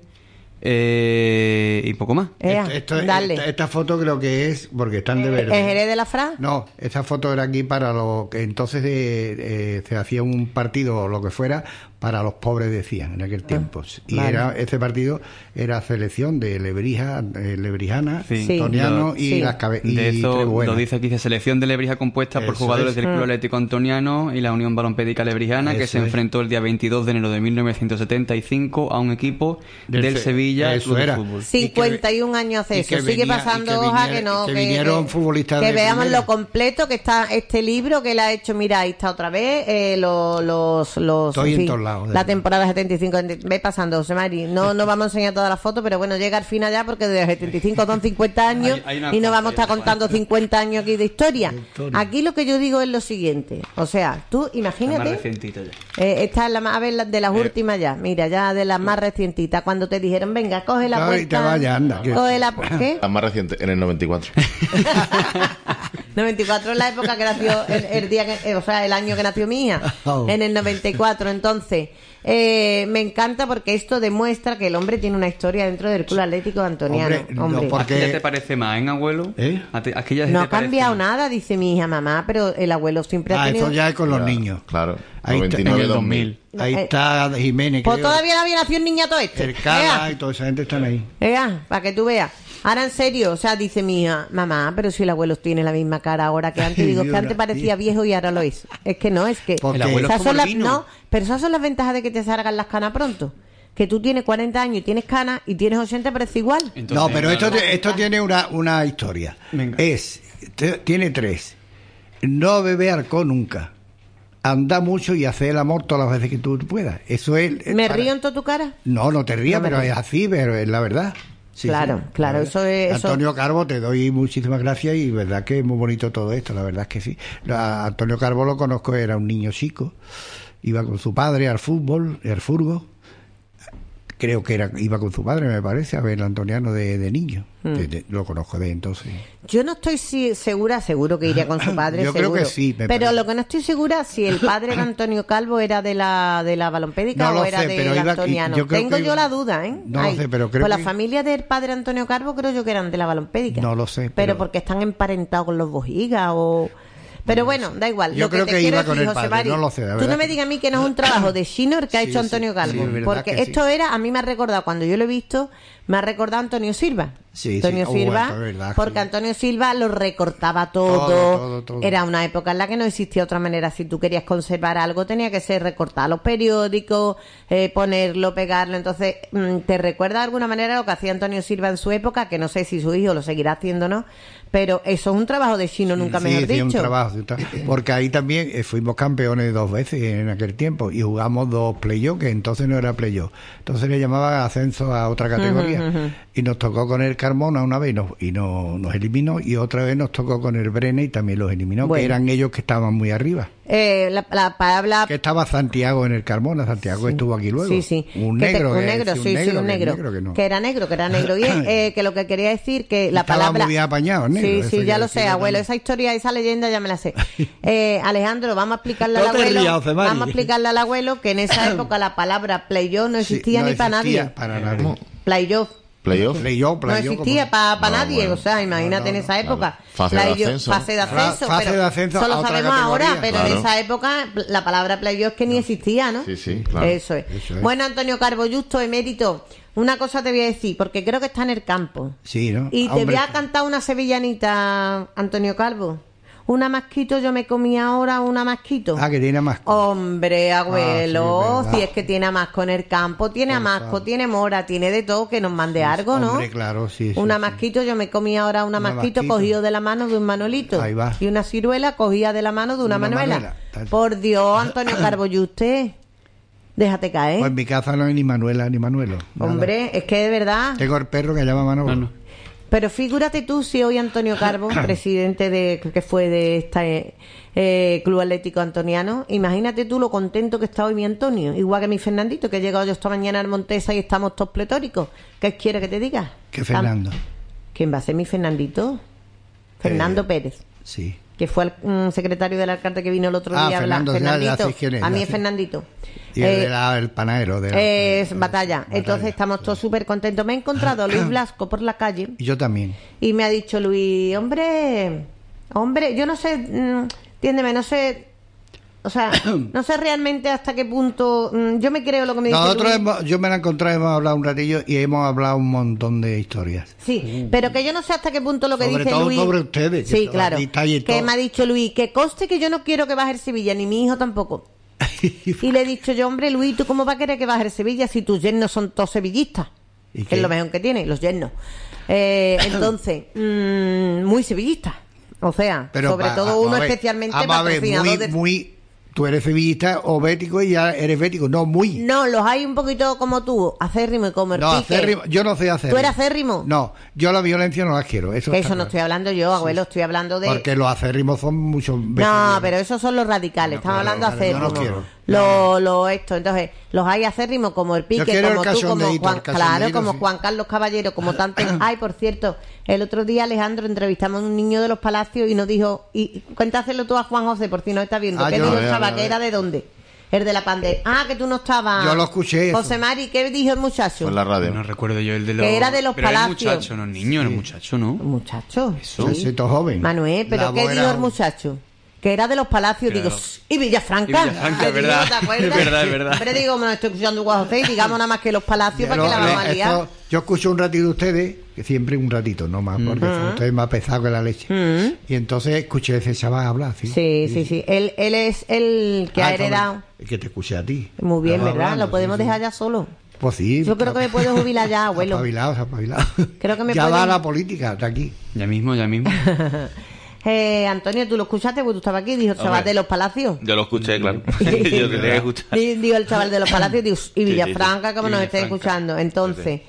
eh, y poco más. Ea, Esto- esto- dale. esta, esta foto creo que es porque están de ¿En verde. Jerez de la Fra? No, esta foto era aquí para lo que entonces eh, eh, se hacía un partido o lo que fuera para los pobres, decían en aquel tiempo. Y vale. era ese partido era selección de Lebrija, eh, Lebrijana, Sí. Sí. Antoniano Lo- y sí. las cabe y De eso Trebuena. lo dice aquí, dice selección de Lebrija compuesta por Eso jugadores es. del Club Mm. Atlético Antoniano y la Unión Balompédica Lebrijana, que Eso se es. enfrentó el día veintidós de enero de mil novecientos setenta y cinco a un equipo Del del, Se- Sevilla eso Club de era. Fútbol. cincuenta y un años hace y eso. que Sigue venía- pasando y que hoja viniera- que no. que vinieron futbolistas que de veamos primera. lo completo que está este libro que él ha hecho. Mira, ahí está otra vez. Eh, los, los, los, Estoy en todos lados, de la verdad. temporada setenta y cinco. Ve pasando, José Mari. No, no vamos a enseñar todas las fotos, pero bueno, llega al final ya porque de setenta y cinco son cincuenta años Hay- hay una y no cosa, vamos a estar hay una contando cincuenta años aquí de historia. historia. Aquí lo que yo digo es lo siguiente. O sea, tú Está más imagínate. recientito ya. Eh, esta es la más, a ver, la- de las últimas ya. Mira, ya de las más recientitas. Cuando te dijeron, venga, coge la No, y te puerta. vayas, anda, que- Coge la pu- ¿qué? La más reciente, en el noventa y cuatro. noventa y cuatro es la época que nació, el, el día que, eh, o sea, el año que nació mi hija. Oh. En el noventa y cuatro. Entonces, eh, me encanta porque esto demuestra que el hombre tiene una historia dentro del Club Atlético de Antoniano. Hombre, no, Hombre. porque- ¿A qué ya te parece más, en abuelo? ¿Eh? ¿A ti- a qué ya No te ha parece cambiado más? nada, dice mi hija, mamá, pero el abuelo siempre ha Ah, tenido... esto ya es con los Claro, niños. Claro. Ahí está, noventa y nueve, en el dos mil. Ahí Eh, está Jiménez, Pues creo. todavía no había nacido un niñato este. El Cala Ea. y toda esa gente están ahí. Ea, para que tú veas. Ahora en serio, o sea, dice mi hija, mamá, pero si el abuelo tiene la misma cara ahora que antes. Digo, es que antes parecía viejo y ahora lo es. Es que no, es que... Porque El abuelo es esas como son el las- vino. no, pero esas son las ventajas de que te salgan las canas pronto. Que tú tienes cuarenta años y tienes canas y tienes ochenta, pero es igual. Entonces, No, pero esto, claro. te- esto tiene una, una historia. Venga. Es, te- tiene tres. No beber alcohol nunca. Anda mucho y hacer el amor todas las veces que tú puedas. Eso es... es ¿Me para- río en toda tu cara? No, no te rías, No me pero río. es así, pero es la verdad. Sí, Claro, sí, claro, la verdad. eso es- eso- Antonio Carbo, te doy muchísimas gracias y verdad que es muy bonito todo esto, la verdad es que sí. A Antonio Carbo lo conozco, era un niño chico, iba con su padre al fútbol, al furgo. Creo que era iba con su padre, me parece, a ver el Antoniano de, de niño. Mm. De- de- lo conozco de entonces. Yo no estoy si- segura, seguro que iría con su padre, Yo creo seguro. que sí, me pero parece. lo que no estoy segura si el padre de Antonio Calvo era de la de la balompédica No lo o era sé, pero del iba- Antoniano. yo creo Tengo que yo iba- la duda, ¿eh? No lo sé, pero creo Pues la que- familia del padre Antonio Calvo creo yo que eran de la balompédica. No lo sé, Pero, pero- porque están emparentados con los Bojigas o... Pero bueno, da igual. Yo Lo creo te que quiero iba con decir, el José padre, Mari, no lo sé, la Tú verdad no me que- digas a mí que no es un trabajo de Schindler que ha Sí, hecho sí, Antonio sí, Calvo. es verdad porque que sí. esto era, a mí me ha recordado, cuando yo lo he visto, me ha recordado a Antonio Silva. Sí, sí. Antonio Oh, Silva, esto es verdad, porque sí. Antonio Silva lo recortaba todo. Todo, todo, todo. Era una época en la que no existía otra manera. Si tú querías conservar algo, tenía que ser recortar los periódicos, eh, ponerlo, pegarlo. Entonces, mm, ¿te recuerda de alguna manera lo que hacía Antonio Silva en su época? Que no sé si su hijo lo seguirá haciendo o no. Pero eso es un trabajo de chino, nunca Sí, mejor sí, dicho. un trabajo, sí, un tra- porque ahí también eh, fuimos campeones dos veces en aquel tiempo y jugamos dos playoffs, que entonces no era playoff, entonces le llamaban ascenso a otra categoría Canarias. Ujú. Y nos tocó con el Carmona una vez y nos, y no- nos eliminó, y otra vez nos tocó con el Brene y también los eliminó, Bueno. que eran ellos que estaban muy arriba. Eh, la, la palabra... Que estaba Santiago en el Carmona, Santiago estuvo aquí luego. Sí, sí. Un Que te- negro, un que- negro, sí, sí, sí, un que- negro. que no. Que era negro, que era negro. Y eh, que lo que quería decir que la Estaba palabra... muy bien apañado, el negro, Sí, eso sí, hay ya que lo sé, decirlo abuelo. también. Esa historia, esa leyenda ya me la sé. Eh, Alejandro, vamos a explicarle al No te abuelo... rías, José Mari. Vamos a explicarle al abuelo que en esa época la palabra playoff no Sí, existía no ni para existía nadie. para nadie. Playoff. Playoff. Playoff, No playoff, existía como- para No, nadie, bueno. o sea, imagínate No, no, en esa no, época. claro. Fase de Playoff, ascenso. Fase de ascenso, Fase pero de ascenso eso a lo otra sabemos ahora, categoría. pero en Claro. esa época la palabra playoff que ni existía, ¿no? Sí, sí, claro. Eso es. Eso es. Bueno, Antonio Carbo Justo, emérito, una cosa te voy a decir, porque creo que está en el campo. Sí, ¿no? Y te Hombre, voy a cantar una sevillanita, Antonio Calvo. Una masquito yo me comí ahora, una masquito. Ah, que tiene más. Hombre, abuelo, Ah, sí, es verdad. si es que tiene amasco en el campo, tiene Por amasco, favor. tiene mora, tiene de todo, que nos mande algo, ¿no? Hombre, claro, sí, sí, Una sí. masquito, yo me comí ahora una, Una masquito, masquito. cogido de la mano de un Manolito. Ahí va. Y una ciruela cogida de la mano de una, Una Manuela. Manuela. Tal. Por Dios, Antonio Carbo, ¿y usted? Déjate caer. Pues en mi casa no hay ni Manuela ni Manuelo. nada. Hombre, es que de verdad... Tengo el perro que llama Manolo. No, no. Pero figúrate tú si hoy Antonio Carbo, presidente de que fue de este eh, Club Atlético Antoniano, imagínate tú lo contento que está hoy mi Antonio, igual que mi Fernandito, que he llegado yo esta mañana al Montesa y estamos todos pletóricos. ¿Qué quiere que te diga? Que Fernando. ¿Quién va a ser mi Fernandito? Fernando Eh, Pérez, Sí. que fue el mm, secretario del alcalde que vino el otro Ah, día a hablar. Fernando, ya- ya Fernandito, sé quién es, a mí ya es sé. Fernandito. Y el, Eh, de la- el panadero. De la- es eh, batalla. Entonces Batalla. estamos todos súper contentos. Me he encontrado a Luis Blasco por la calle. Y yo también. Y me ha dicho Luis, hombre, hombre, yo no sé, mm, entiéndeme, no sé, o sea, no sé realmente hasta qué punto, mm, yo me creo lo que me dice Nosotros, Luis. hemos, yo me la encontré, hemos hablado un ratillo y hemos hablado un montón de historias. Sí, pero que yo no sé hasta qué punto lo que Sobre dice todo Luis. sobre ustedes, que Sí, son claro. artistas y Que todo. me ha dicho Luis, que conste que yo no quiero que baje el Sevilla, ni mi hijo tampoco. Y le he dicho yo, hombre, Luis, ¿tú cómo vas a querer que baje el Sevilla si tus yernos son todos sevillistas? ¿Y Que qué? es lo mejor que tiene, los yernos. Eh, entonces, mm, muy sevillistas. O sea, Pero sobre va- todo vamos uno a ver, especialmente vamos a ver, patrocinador muy, de... muy, tú eres sevillista o bético y ya eres bético. No, muy. No, los hay un poquito como tú, acérrimo y como el No, pique. acérrimo. Yo no soy acérrimo. ¿Tú eres acérrimo? No, yo la violencia no la quiero. Eso, Que está eso no claro. estoy hablando yo, abuelo, estoy hablando de... Porque los acérrimos son muchos No, béticos. pero esos son los radicales, estamos claro, hablando de claro, yo no acérrimos. quiero. Lo, lo esto, entonces, los hay acérrimos como el pique, Yo quiero como el tú, como cachondeíto, Juan, el claro, cachondeíto, como sí. Juan Carlos Caballero, como tantos. Ay, por cierto, el otro día Alejandro entrevistamos a un niño de los Palacios y nos dijo, y cuéntaselo tú a Juan José por si no está viendo, Ah, ¿qué yo- dijo a el ver, chaval? a ¿Que ver. era de dónde? El de la pandemia. Ah, que tú no estabas. Yo lo escuché, eso. José Mari, ¿qué dijo el muchacho? Fue en la radio. No recuerdo yo el de los... Que era de los pero Palacios. Era muchacho, no niño, era muchacho, ¿no? Muchacho. Eso. sí. Soy todo joven. Manuel, ¿pero La qué voz dijo era el joven. muchacho? Que era de los Palacios, Era digo, de- "Shh, y Villafranca. Y Villafranca, Le es digo, verdad. ¿te acuerdas? Es verdad, es verdad. Siempre digo, me lo estoy escuchando Juan José y digamos nada más que los Palacios para Pero, que la vamos a eh, liar. esto- yo escucho un ratito de ustedes, que siempre un ratito, no más, porque Mm. son ustedes más pesados que la leche. Y entonces escuché a ese chaval hablar, ¿sí? Sí, sí, sí. Él, él es el que Ah, ha sobre- heredado. el que te escuché a ti. Muy bien, Estaba ¿verdad? hablando, Lo podemos sí, sí. dejar ya solo. Pues sí. Yo creo que me puedo jubilar ya, abuelo. Espabilado, se ha espabilado. Creo que me ya puedo- va la política de aquí. Ya mismo, ya mismo. Eh, Antonio, ¿tú lo escuchaste? Porque tú estabas aquí, dijo el chaval Hombre. de los Palacios. Yo lo escuché, claro. Yo tenía que escuchar. Di- Dijo el chaval de los Palacios digo, y sí, Villafranca, sí. como Y nos estén Villafranca. escuchando. Entonces,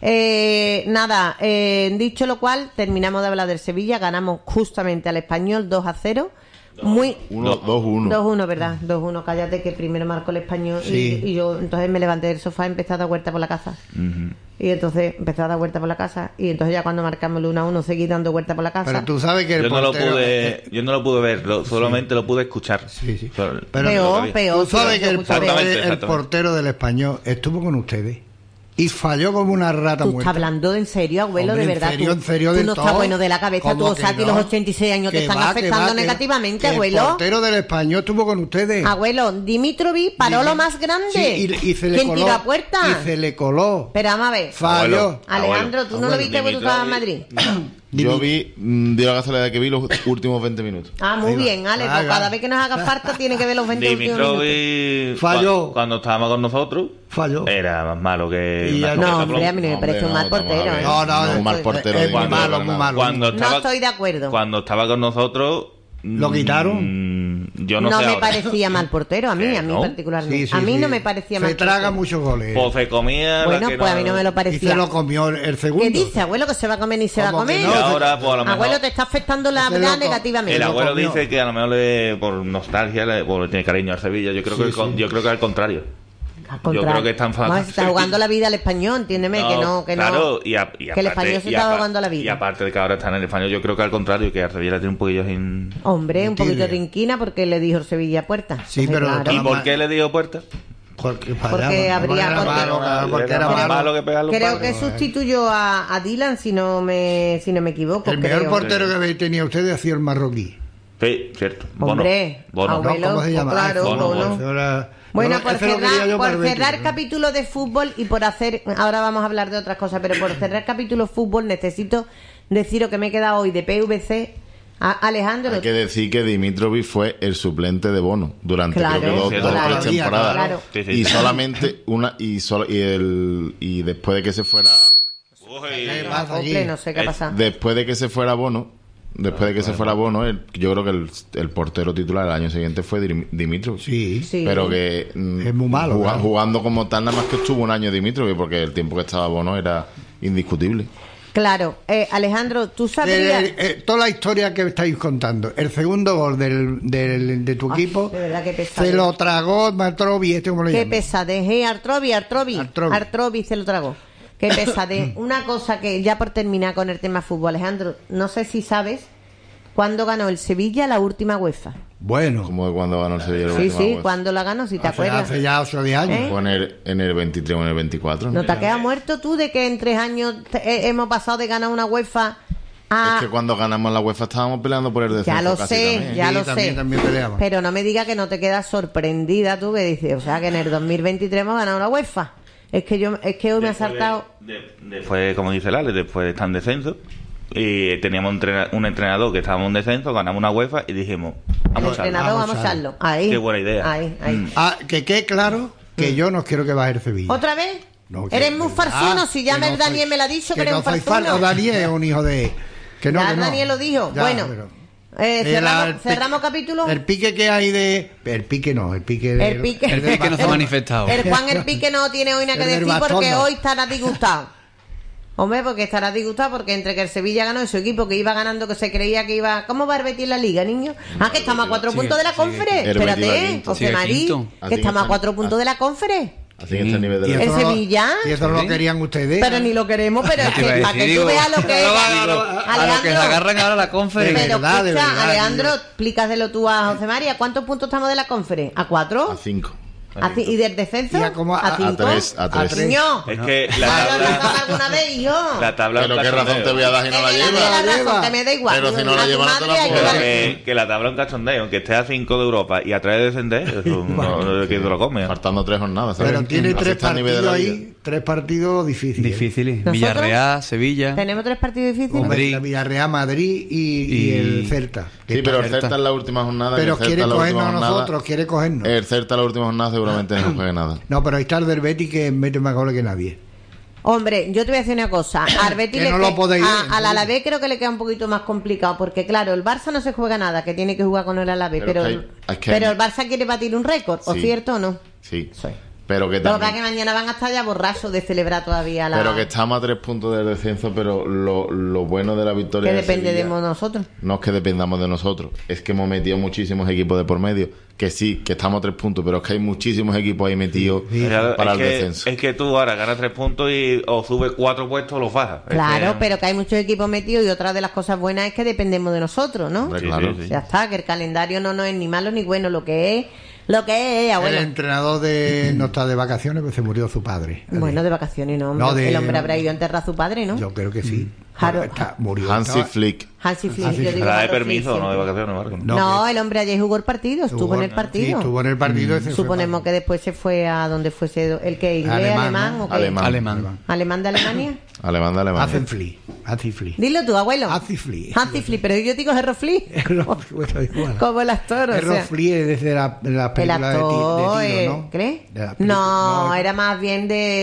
eh, nada, eh, dicho lo cual, terminamos de hablar del Sevilla, ganamos justamente al Español dos a cero. Muy... Uno, dos, uno. dos uno, ¿verdad? dos uno, cállate, que primero marcó el Español y- Sí. y, yo entonces me levanté del sofá y empecé a dar vuelta por la casa. Y entonces empecé a dar vuelta por la casa y entonces ya cuando marcamos el uno a uno seguí dando vuelta por la casa. Pero tú sabes que el Yo no lo portero- pude, eh, yo no lo pude ver, lo- solamente lo pude escuchar. Sí, sí. Solo- Pero- peor, Tú peor. Tú sabes sí, que el escucha, peor. portero, Exactamente, el exactamente. portero del Español estuvo con ustedes y falló como una rata Tú muerta. estás hablando en serio, abuelo, Hombre, de en verdad. serio, tú en serio tú del no todo. estás bueno de la cabeza, tú, ¿Cómo o sea, a que ti los no? ochenta y seis años te Que están va, que afectando va, que- negativamente, que abuelo. El portero del Español estuvo con ustedes. Abuelo, Dimitrovic paró Dime. lo más grande. Sí, y, y se le ¿Quién coló. tiró a puerta? Y se le coló. Pero vamos a ver. Falló. Abuelo. Alejandro, ¿tú no lo Abuelo. viste porque tú estabas en Madrid? Yo vi, mm, dio la casualidad de que vi los últimos veinte minutos. Ah, muy Ahí va. bien, Ale, Ahí pues va. cada vez que nos haga falta tiene que ver los veinte últimos minutos. Dimitrovic, Falló. cua- cuando estábamos con nosotros, Falló. era más malo que. Y una ya- No, escopeta hombre, plomo. a mí no me Hombre, parece un no, mal vamos a portero. ver. ¿eh? No, no, No, un mal estoy- portero. Es de muy Dimitrovic, malo, para muy nada. malo. Cuando No estaba, estoy de acuerdo. cuando estaba con nosotros. ¿Lo mm, quitaron? yo no, no sé me ahora. parecía mal portero, a mí, ¿Eh, a mí no? particularmente. Sí, sí, a mí sí. no me parecía Se mal traga portero. muchos goles. Pues se comía la Bueno, que pues a mí no me lo Y parecía. se lo comió el segundo. ¿Qué dice, abuelo, que se va a comer ni se va a ¿Cómo que comer? Y no? ahora, pues a lo mejor... Abuelo, te está afectando la Ese verdad loco- negativamente. El lo abuelo comió. dice que a lo mejor le, por nostalgia le, pues, le tiene cariño al Sevilla. Yo creo, Sí, que, el con- sí. yo creo que al contrario. Al Yo contrario. creo que está enfadado. No, se está jugando la vida al español, entiéndeme, que no, que claro, no. y, a- y que el aparte- español se y está apa- jugando la vida. Y aparte de que ahora está en el español, yo creo que al contrario, que al Sevilla le tiene un poquillo sin... Hombre, un poquito Entiende. rinquina porque le dijo el Sevilla a puerta. Sí, Entonces, pero claro. ¿Y Nada por más. qué le dio puerta? Porque, Porque habría- era porque- malo, claro, porque era Era más malo. malo que pegarle un Creo palo. que sustituyó a, a Dylan, si no me si no me equivoco. El mejor creo. portero que habéis tenido ustedes ha sido el marroquí. Sí, cierto. Bono. Hombre, Bono. abuelo. ¿No? ¿Cómo se pues llama? claro, Ah, Bono, Bono. Bono. Ahora- Bueno, Ese por lo quería cerrar, yo por para el Betis, cerrar ¿no? capítulo de fútbol y por hacer, ahora vamos a hablar de otras cosas, pero por cerrar capítulo fútbol necesito deciros que me he quedado hoy de P V C a Alejandro. Hay que decir que Dimitrovic fue el suplente de Bono durante Claro, creo que dos, sí, dos o claro, tres temporadas. claro. Sí, sí. Y solamente una y solo y el y después de que se fuera Uy, ¿Qué pasa Ople, allí? no sé qué ha Eh, pasado. después de que se fuera Bono, después de que se fuera Bono, el- yo creo que el, el portero titular el año siguiente fue Dim- Dimitrovic. Sí. Sí. Pero que mm, Es muy malo, juga- claro. jugando como tal, nada más que estuvo un año Dimitrovic, porque el tiempo que estaba Bono era indiscutible. Claro, eh, Alejandro, tú Eh, sabrías... eh, eh, toda la historia que estáis contando, el segundo gol del, del- de tu Ay, equipo, de verdad, qué pesadez. se lo tragó Matrovi, este como lo Qué llama. pesadez, ¿eh? Artrobi, Artrobi. Artrobi. Artrobi se lo tragó. Qué pesadez. Una cosa que, ya por terminar con el tema fútbol, Alejandro, no sé si sabes cuándo ganó el Sevilla la última UEFA. Bueno, Como de cuando ganó el Sevilla la Sí, última sí, UEFA. ¿cuándo la ganó? Si te hace, acuerdas. hace ya ocho o diez años. ¿Eh? Fue en el, en el veintitrés o en el veinticuatro. ¿No te has quedado muerto tú de que en tres años te- eh, hemos pasado de ganar una UEFA a... Es que cuando ganamos la UEFA estábamos peleando por el descenso. Ya lo casi sé, también. ya Sí, lo también- sé. también peleamos. Pero no me digas que no te quedas sorprendida tú que dices, o sea, que en el dos mil veintitrés hemos ganado una UEFA. Es que yo es que hoy me ha Después de- saltado... de- después, como dice Lale, después de estar en descenso, y teníamos un, entrena- un entrenador que estábamos en descenso, ganamos una UEFA y dijimos, El vamos a echarlo. entrenador, vamos vamos a a echarlo. Ahí. Qué buena idea. Ahí, ahí. Mm. Ah, que quede claro que yo no quiero que baje el Sevilla. ¿Otra vez? No, que- Eres muy ah, farzuno, si ya que me no Daniel soy- me lo ha dicho que, eres no un soy farzuno. fal- o Daniel es un hijo de... Que no, ya que no. Daniel lo dijo. Ya, Bueno, pero- eh, El- cerramos, el pi- cerramos capítulo. El pique que hay de... El pique no, el pique... El del- pique, el pique no se ha manifestado. El Juan el pique no tiene hoy nada que El del decir bastón porque no. hoy estará disgustado. Hombre, porque estará disgustado porque entre que el Sevilla ganó y su equipo que iba ganando, que se creía que iba... ¿Cómo va el Betis en la Liga, niño? Ah, que estamos a cuatro Sigue- puntos de la sigue conferencia. quinto. El Betis va Espérate, quinto. José Sigue Marí, quinto. que Así estamos a que cuatro están- puntos de la conferencia. Así que este nivel de Y la ¿El eso no- Sevilla? Y eso no lo querían ustedes. Pero ni lo queremos, pero es te iba a que para decir, que tú digo, veas lo que es... digo, a lo que se agarran ahora la conferencia. De Pero verdad, de escucha, verdad, Alejandro, tío. explícaselo tú a José María. ¿Cuántos puntos estamos de la conferencia? ¿A cuatro? A cinco. ¿A ci- ¿Y del descenso? Y a como a- ¿A a cinco? tres, a tres. Niño, Es que la ¿lo tabla, sacamos alguna vez, hijo? la tabla Pero es un qué razón cachondeo. te voy a dar si no la Que me da llevas. la razón, lleva. que me da igual. Pero si Digo, no la a tu lleva, no te madre la hay que puedo darle- que, que la tabla es un cachondeo, aunque esté a cinco de Europa y a tres de descender, eso no, no, que te lo come. Faltando tres jornadas. ¿sabes? Pero tiene Así tres está el nivel de partidos la liga. ahí, tres partidos difíciles. Difíciles. ¿Nosotros? Villarreal, Sevilla. ¿Tenemos tres partidos difíciles? Hombre, Madrid. la Villarreal, Madrid y, y Y- el Celta. Sí, pero el Celta. Celta en la última jornada. Pero el Celta quiere en la última cogernos a jornada- nosotros, quiere cogernos. El Celta en la última jornada seguramente no juegue nada. No, pero ahí está el del Betis que mete más goles que nadie. Hombre, yo te voy a decir una cosa. Al Betis Que le no que- lo podéis a- ver, al ¿no? Alavés creo que le queda un poquito más complicado porque claro, el Barça no se juega nada, que tiene que jugar con el Alavés, Pero pero es que hay- es que pero hay- el Barça quiere batir un récord, ¿o Sí. cierto o no? Sí. Sí. Pero que Lo que pasa es también. que mañana van a estar ya borrachos de celebrar todavía la... Pero que estamos a tres puntos del descenso, pero lo, lo bueno de la victoria que de depende de Sevilla nosotros. no es que dependamos de nosotros, es que hemos metido muchísimos equipos de por medio. Que sí, que estamos a tres puntos, pero es que hay muchísimos equipos ahí metidos Sí. Claro, para es, el que, descenso. es que tú ahora ganas tres puntos y o subes cuatro puestos o los bajas. Es Claro, que- pero que hay muchos equipos metidos y otra de las cosas buenas es que dependemos de nosotros, ¿no? Hombre, Sí, claro. sí, sí. Ya está, que el calendario no, no es ni malo ni bueno, lo que es, lo que es, abuelo. El entrenador de no está de vacaciones, pues se murió su padre. Bueno, de vacaciones no, hombre. No, de- El hombre habrá ido a enterrar a su padre, ¿no? Yo creo que sí. Jaro- Está- murió. Hansi Estaba- Flick. Hansi Flick, Hansi yo Flick. digo La de Hansi permiso, Flick no de siempre. vacaciones, Marco. No, No, que- el hombre ayer jugó el partido, estuvo en el Sí, partido. estuvo en el partido. y se fue Suponemos para- que después se fue a donde fuese el que inglés, Alemán, alemán, ¿no? o qué? Alemán. Alemán. ¿Alemán de Alemania? Alemán de Alemania. Hacen Flick. Hansi Flick. Dilo tú, abuelo. Hansi Flick. Hansi Flick, pero yo digo Herro Flick. Bueno, igual. Como el actor, o Errol sea. Flick es de la, de la El película de, ti- actor, de tiro, eh, ¿no? ¿crees? De la película- No, era más bien de, ¿No?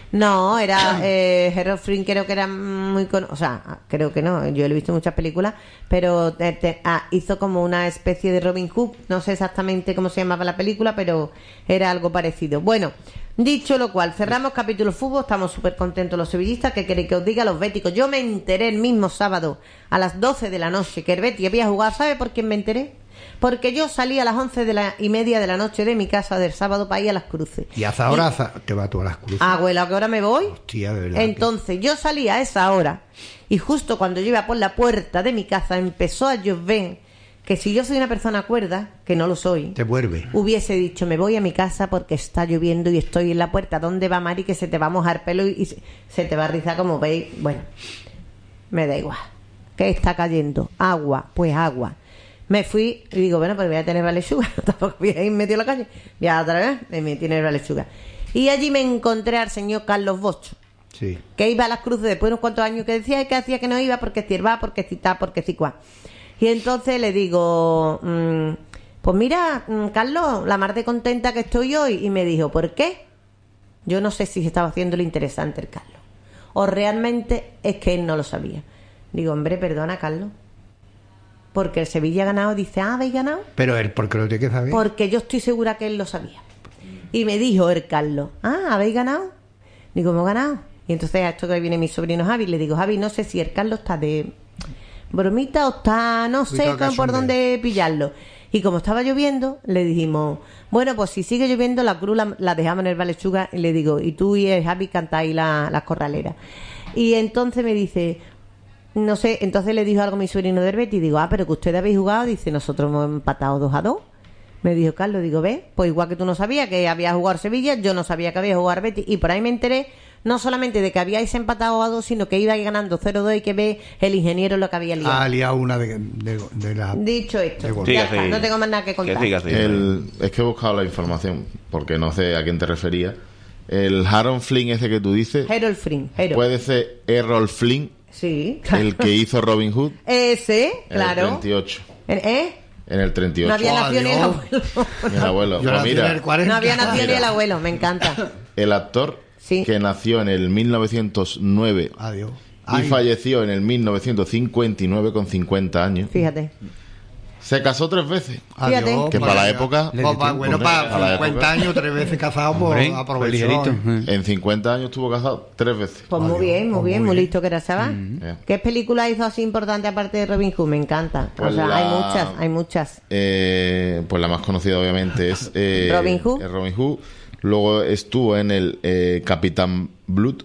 No, era eh, Harold Flynn, creo que era muy conocido, o sea, creo que no, yo lo he visto en muchas películas, pero te, te, ah, hizo como una especie de Robin Hood, no sé exactamente cómo se llamaba la película, pero era algo parecido. Bueno, dicho lo cual, cerramos capítulo fútbol, estamos súper contentos los sevillistas, que queréis que os diga, los béticos. Yo me enteré el mismo sábado a las doce de la noche que el Betis había jugado, ¿sabe por quién me enteré? Porque yo salí a las once de la y media de la noche de mi casa del sábado para ir a Las Cruces. Y hasta ahora y... te vas tú a Las Cruces. Abuela, ¿a qué hora me voy? Hostia, de verdad. Entonces, que... yo salí a esa hora y justo cuando yo iba por la puerta de mi casa empezó a llover, que si yo soy una persona cuerda, que no lo soy, te vuelve. Hubiese dicho, me voy a mi casa porque está lloviendo y estoy en la puerta. ¿Dónde va Mari? Que se te va a mojar pelo y, y se, se te va a rizar como veis. Bueno, me da igual. ¿Qué está cayendo? Agua, pues agua. Me fui y digo, bueno, pues voy a tener la lechuga. Tampoco voy a ir medio de la calle. Ya otra vez me metí en la lechuga. Y allí me encontré al señor Carlos Bocho. Sí. Que iba a Las Cruces después de unos cuantos años, que decía que hacía que no iba porque cierva, porque cita, porque cicua. Y entonces le digo, mmm, pues mira, Carlos, la mar de contenta que estoy hoy. Y me dijo, ¿por qué? Yo no sé si se estaba haciendo lo interesante el Carlos, o realmente es que él no lo sabía. Digo, hombre, perdona, Carlos, porque el Sevilla ha ganado. Dice, ah, ¿habéis ganado? Pero él, ¿por qué lo tiene que saber? Porque yo estoy segura que él lo sabía. Y me dijo el Carlos, ah, ¿habéis ganado? Digo, hemos ganado. Y entonces a esto que viene mi sobrino Javi, le digo, Javi, no sé si el Carlos está de bromita o está, no sé por dónde pillarlo. Y como estaba lloviendo, le dijimos, bueno, pues si sigue lloviendo, la cruz la, la dejamos en el Valechuga. Y le digo, y tú y el Javi cantáis la, las corraleras. Y entonces me dice, no sé, entonces le dijo algo a mi sobrino del Betis y digo, ah, pero que ustedes habéis jugado. Dice, nosotros hemos empatado dos a dos. Me dijo Carlos, digo, ve, pues igual que tú no sabías que había jugado Sevilla, yo no sabía que había jugado Betis, y por ahí me enteré no solamente de que habíais empatado a dos, sino que ibais ganando cero dos y que ve el ingeniero lo que había liado. Ah, liado una de, de, de la... Dicho esto, de ya está, no tengo más nada que contar. Que sí, el, es que he buscado la información, porque no sé a quién te refería. El Harold Flynn ese que tú dices, Harold Flynn, Harold. Puede ser Errol Flynn, sí, claro. El que hizo Robin Hood. Ese, claro. En el treinta y ocho. ¿Eh? En el treinta y ocho. No había nacido ni el abuelo. Ni el abuelo. Yo Pues mira, el cuarenta. No había nacido ni el abuelo, me encanta. El actor sí. que nació en el mil novecientos nueve Adiós. y Ay. falleció en el mil novecientos cincuenta y nueve con cincuenta años. Fíjate. Se casó tres veces. Fíjate. Adiós, Que pues, para la época... pues, pues, bueno, para para la cincuenta época. años, tres veces casado, pues Hombre, aprovechó. ligerito. En cincuenta años estuvo casado tres veces. Pues muy Adiós, bien, muy pues bien, muy muy bien. listo que era chaval. Eh. ¿Qué película hizo así importante aparte de Robin Hood? Me encanta. Pues o sea, la- hay muchas, hay muchas. Eh, pues la más conocida obviamente es eh, Robin Hood. es Robin Hood. Luego estuvo en el eh, Capitán Blood,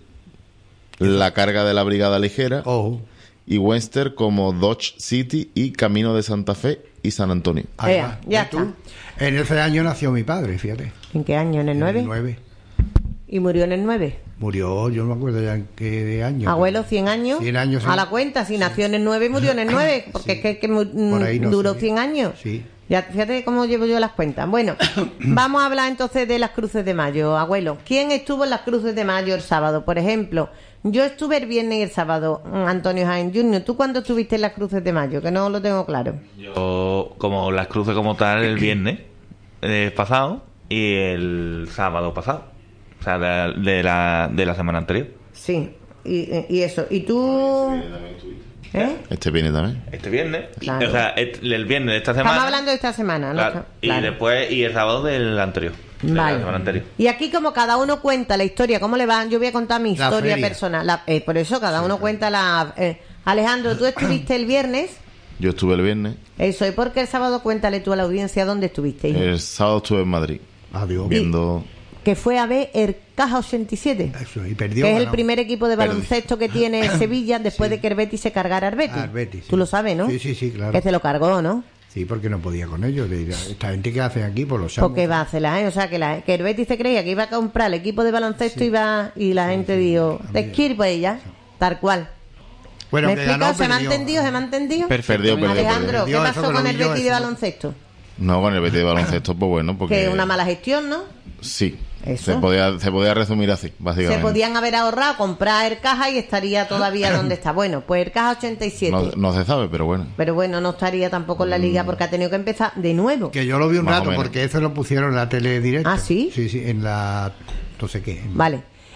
La carga de la brigada ligera, Oh, y western como Dodge City y Camino de Santa Fe y San Antonio. ahí Ea, va. ya ¿Y tú? En ese año nació mi padre, fíjate. ¿En qué año? ¿En el En nueve? el nueve. ¿Y murió en el nueve? Murió, yo no me acuerdo ya en qué año. Abuelo, cien años. cien años, sí. A la cuenta, si nació en el nueve, murió en el nueve. Porque Sí. es que, que mu- Por ahí no duró sé. cien años. Sí. Ya, fíjate cómo llevo yo las cuentas. Bueno, vamos a hablar entonces de las cruces de mayo, abuelo. ¿Quién estuvo en las cruces de mayo el sábado? Por ejemplo, yo estuve el viernes y el sábado, Antonio Jaén junior ¿Tú cuándo estuviste en las cruces de mayo? Que no lo tengo claro. Yo, como las cruces como tal, el viernes eh, pasado y el sábado pasado. O sea, de, de la, de la semana anterior. Sí, y, y eso. ¿Y tú? ¿Eh? Este viene también. Este viernes. Claro. O sea, el, el viernes de esta semana. Estamos hablando de esta semana, ¿no? Claro, y Claro. después, y el sábado del anterior. De la Vale. semana anterior. Y aquí como cada uno cuenta la historia, ¿cómo le van? Yo voy a contar mi La historia feria. personal. La- eh, por eso cada uno cuenta la... eh, Alejandro, tú estuviste el viernes. Yo estuve el viernes. Eso, ¿y por qué el sábado? Cuéntale tú a la audiencia dónde estuviste, hijo. El sábado estuve en Madrid. Adiós. Viendo... Que fue a ver el Caja ochenta y siete. Eso, y perdió. Que es el ganó. primer equipo de Perdí. baloncesto que tiene Sevilla después de que el Betis se cargara al Betis. Al Betis, sí. Tú lo sabes, ¿no? Sí, sí, sí, claro. Que se lo cargó, ¿no? Sí, porque no podía con ellos. Le dirá, esta gente que hacen aquí, pues lo saben. Porque va a hacerla, ¿eh? O sea, que, la, que el Betis se creía que iba a comprar el equipo de baloncesto y, iba, y la gente dijo, te quiero pues ella, tal cual. Bueno, ¿Me que explico? ganó, ¿Se me ha perdió. entendido? ¿Se me ha entendido? Perdió, perdió, Alejandro, perdió. ¿qué Perdió, pasó eso con lo el vi yo, Betis de eso. baloncesto? No, con el Betis de baloncesto, pues bueno, porque... Que una mala gestión, ¿no? Sí. Eso. Se podía, se podía resumir así, Se básicamente. podían haber ahorrado, comprar el Caja y estaría todavía donde está. Bueno, pues el Caja ochenta y siete. No, no se sabe, pero bueno. Pero bueno, no estaría tampoco en la liga porque ha tenido que empezar de nuevo. Que yo lo vi un Más o rato menos. porque eso lo pusieron en la tele directa. ¿Ah, sí? Sí, sí, en la... no sé qué. en- Vale.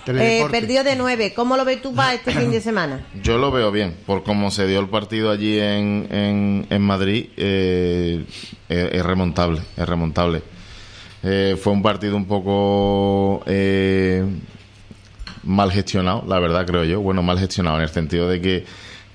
Eh, perdió de nueve. ¿Cómo lo ves tú para este fin de semana? Yo lo veo bien, por cómo se dio el partido allí en, en, en Madrid, eh, es, es remontable, es remontable. Eh, fue un partido un poco eh, mal gestionado, la verdad, creo yo. Bueno, mal gestionado en el sentido de que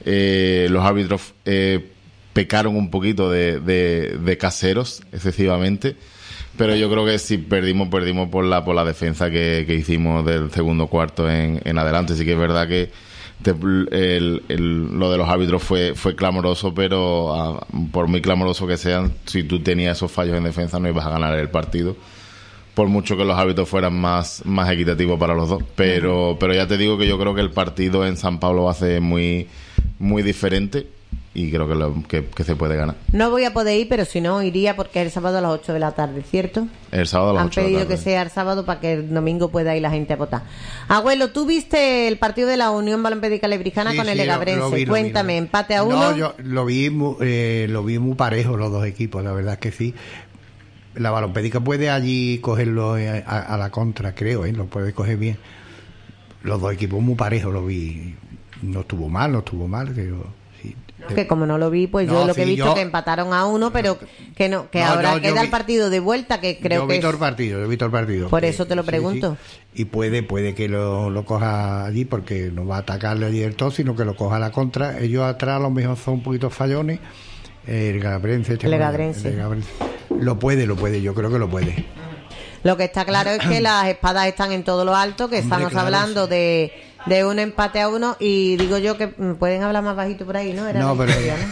eh, los árbitros eh, pecaron un poquito de, de, de caseros, excesivamente. Pero yo creo que si perdimos, perdimos por la por la defensa que, que hicimos del segundo cuarto en, en adelante. Sí que es verdad que te, el, el, lo de los árbitros fue fue clamoroso, pero a, por muy clamoroso que sean, si tú tenías esos fallos en defensa no ibas a ganar el partido. Por mucho que los árbitros fueran más, más equitativos para los dos. Pero, pero ya te digo que yo creo que el partido en San Pablo va a ser muy, muy diferente. Y creo que, lo, que, que se puede ganar. No voy a poder ir, pero si no, iría porque es el sábado a las ocho de la tarde, ¿cierto? El sábado a las Han ocho de la tarde. Han pedido que sea el sábado para que el domingo pueda ir la gente a votar. Abuelo, ¿tú viste el partido de la Unión Balompédica Lebrijana Sí, con sí, el Legabrense? lo- lo vi, lo Cuéntame, vi, lo vi. empate a uno. No, yo lo vi, mu- eh, lo vi muy parejo los dos equipos, la verdad es que sí. La Balompédica puede allí cogerlo eh, a, a la contra, creo, ¿eh? Lo puede coger bien. Los dos equipos muy parejos, lo vi. No estuvo mal, no estuvo mal, pero sí. Que como no lo vi, pues No, yo lo que he sí, visto yo- que empataron a uno, pero que no, que No, ahora yo- yo queda vi- el partido de vuelta, que creo yo que vi todo es- el partido, yo vi todo el partido. Por Que- eso te lo sí, pregunto. sí. Y puede puede que lo, lo coja allí, porque no va a atacarle allí del todo, sino que lo coja a la contra. Ellos atrás a lo mejor son un poquito fallones. El Gabrense, este El juega- Legabrense. el Legabrense. Lo puede, lo puede, yo creo que lo puede. Lo que está claro es que las espadas están en todo lo alto, que Hombre, estamos claro, hablando sí. de, de un empate a uno, y digo yo que mm, pueden hablar más bajito por ahí, ¿no? Era No, la pero- historia,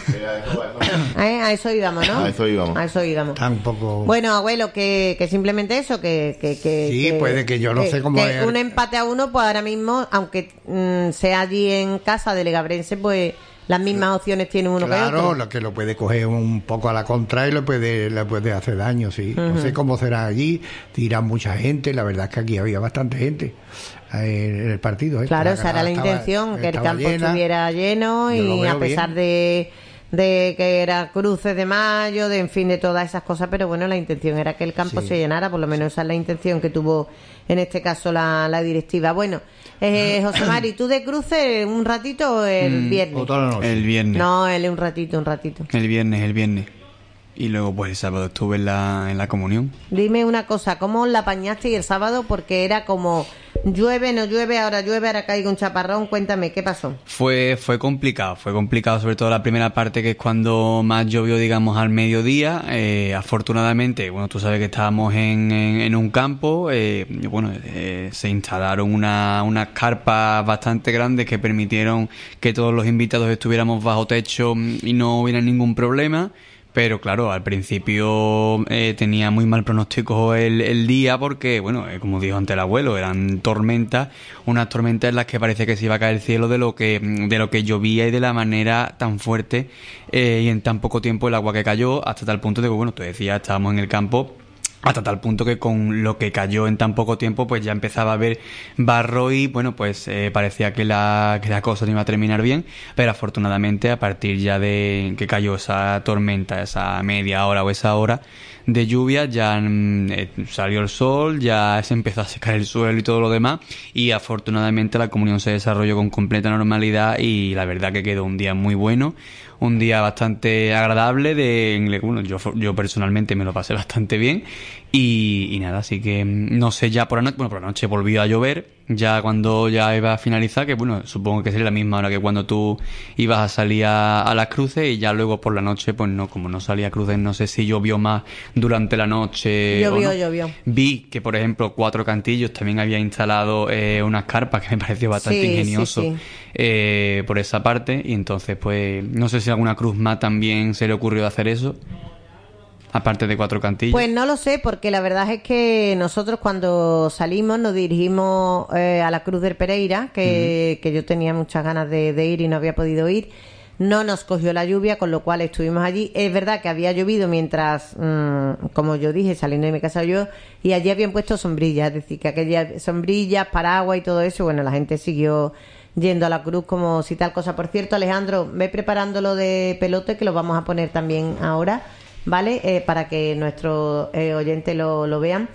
¿no? ¿Eh? A eso íbamos, ¿no? A eso íbamos. A eso íbamos. Tampoco. Bueno, abuelo, que, que simplemente eso, que... que, que Sí, que- puede que yo no sé cómo que es. un empate a uno, pues ahora mismo, aunque mm, sea allí en casa de Legabrense, pues las mismas opciones tiene uno que Claro, otro. lo que lo puede coger un poco a la contra y le puede, le puede hacer daño, sí. No sé cómo será allí, tira mucha gente, la verdad es que aquí había bastante gente eh, en el partido. ¿eh? Claro, La esa era la grada intención, estaba- que el estaba campo llena. estuviera lleno, Yo lo y veo a pesar bien. de, de que era cruces de mayo, de en fin, de todas esas cosas, pero bueno, la intención era que el campo Sí. se llenara, por lo menos esa es la intención que tuvo en este caso la, la directiva. Bueno, eh, José Mari, ¿tú de cruces un ratito o el viernes? O toda la noche. El viernes. No, él un ratito, un ratito. El viernes, el viernes. Y luego, pues el sábado estuve en la, en la comunión. Dime una cosa, ¿cómo la apañaste el sábado? Porque era como llueve, no llueve, ahora llueve, ahora caiga un chaparrón. Cuéntame, ¿qué pasó? Fue, fue complicado, fue complicado sobre todo la primera parte, que es cuando más llovió, digamos, al mediodía. Eh, afortunadamente, bueno, tú sabes que estábamos en, en, en un campo, eh, y bueno, eh, se instalaron una, unas carpas bastante grandes que permitieron que todos los invitados estuviéramos bajo techo y no hubiera ningún problema. Pero claro, al principio eh, tenía muy mal pronóstico el, el día porque, bueno, eh, como dijo antes el abuelo, eran tormentas, unas tormentas en las que parece que se iba a caer el cielo de lo que de lo que llovía y de la manera tan fuerte, eh, y en tan poco tiempo el agua que cayó, hasta tal punto de que, bueno, tú decías, estábamos en el campo, hasta tal punto que con lo que cayó en tan poco tiempo pues ya empezaba a haber barro y bueno, pues eh, parecía que la, que la cosa no iba a terminar bien, pero afortunadamente a partir ya de que cayó esa tormenta, esa media hora o esa hora de lluvia, ya mm, eh, salió el sol, ya se empezó a secar el suelo y todo lo demás, y afortunadamente la comunión se desarrolló con completa normalidad y la verdad que quedó un día muy bueno, un día bastante agradable, de bueno, yo, yo personalmente me lo pasé bastante bien y, y nada, así que no sé, ya por la noche, bueno, por la noche volvió a llover, ya cuando ya iba a finalizar, que bueno, supongo que sería la misma hora que cuando tú ibas a salir a, a las cruces, y ya luego por la noche, pues no, como no salía a cruces, no sé si llovió más durante la noche. Llovió, o no. llovió. Vi que, por ejemplo, Cuatro Cantillos también había instalado eh, unas carpas que me pareció bastante Sí, sí, ingenioso sí. eh, por esa parte, y entonces pues no sé si alguna cruz más también se le ocurrió hacer eso, aparte de Cuatro Cantillos. Pues no lo sé, porque la verdad es que nosotros cuando salimos nos dirigimos eh, a la Cruz del Pereira, que, uh-huh. que yo tenía muchas ganas de, de ir y no había podido ir. No nos cogió la lluvia, con lo cual estuvimos allí. Es verdad que había llovido mientras, mmm, como yo dije, saliendo de mi casa yo, y allí habían puesto sombrillas, es decir, que aquellas sombrillas, paraguas y todo eso, bueno, la gente siguió yendo a la cruz como si tal cosa. Por cierto, Alejandro, ve preparando lo de pelote, que lo vamos a poner también ahora, ¿vale? Eh, para que nuestros eh, oyentes lo, lo vean.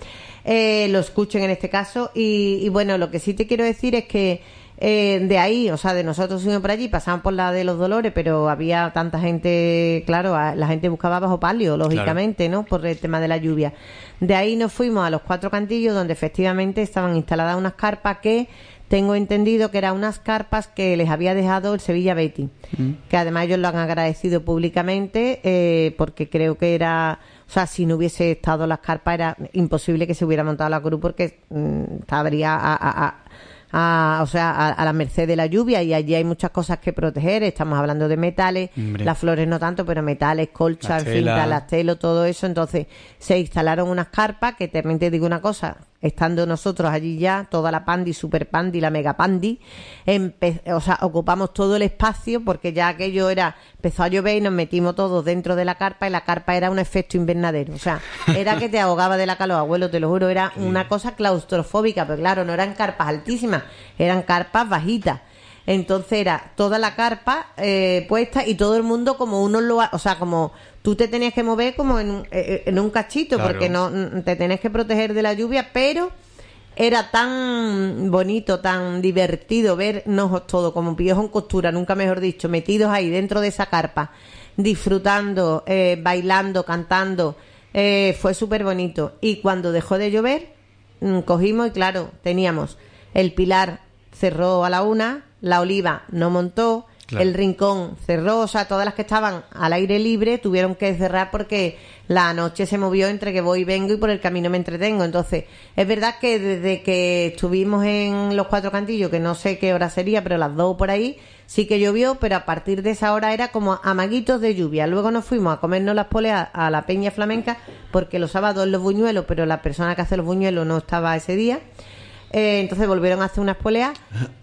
eh, lo escuchen en este caso. Y, y bueno, lo que sí te quiero decir es que eh, de ahí, o sea, de nosotros fuimos por allí, pasamos por la de los Dolores, pero había tanta gente, claro, a- la gente buscaba bajo palio, lógicamente, ¿no? Por el tema de la lluvia. De ahí nos fuimos a los Cuatro Cantillos, donde efectivamente estaban instaladas unas carpas que tengo entendido que eran unas carpas que les había dejado el Sevilla Betis, Mm. que además ellos lo han agradecido públicamente, eh, porque creo que era, o sea, si no hubiese estado las carpas era imposible que se hubiera montado la cruz, porque mm, estaría a, a- a- a- o sea, a, a la merced de la lluvia, y allí hay muchas cosas que proteger. Estamos hablando de metales, Hombre. las flores no tanto, pero metales, colcha, Las en fin, telas. las telas, todo eso. Entonces se instalaron unas carpas que también te digo una cosa, estando nosotros allí ya, toda la pandi, super pandi, la mega pandi, empe- o sea, ocupamos todo el espacio, porque ya aquello era, empezó a llover y nos metimos todos dentro de la carpa, y la carpa era un efecto invernadero, o sea, era que te ahogaba de la calor, abuelo, te lo juro, era una cosa claustrofóbica, pero claro, no eran carpas altísimas, eran carpas bajitas. Entonces era toda la carpa eh, puesta, y todo el mundo como uno lo ha- o sea, como tú te tenías que mover como en, un- eh, en un cachito, Claro. porque no mm, te tenías que proteger de la lluvia, pero era tan bonito, tan divertido vernos todo como piojos en costura, nunca mejor dicho, metidos ahí dentro de esa carpa, disfrutando, eh, bailando, cantando. Eh, fue súper bonito. Y cuando dejó de llover, mm, cogimos y claro, teníamos el Pilar cerró a la una, la Oliva no montó, Claro. el Rincón cerró, o sea, todas las que estaban al aire libre tuvieron que cerrar porque la noche se movió entre que voy y vengo y por el camino me entretengo. Entonces, es verdad que desde que estuvimos en los Cuatro Cantillos, que no sé qué hora sería, pero las dos por ahí, sí que llovió, pero a partir de esa hora era como amaguitos de lluvia. Luego nos fuimos a comernos las poleas a la Peña Flamenca, porque los sábados en los buñuelos, pero la persona que hace los buñuelos no estaba ese día. Eh, entonces volvieron a hacer unas poleas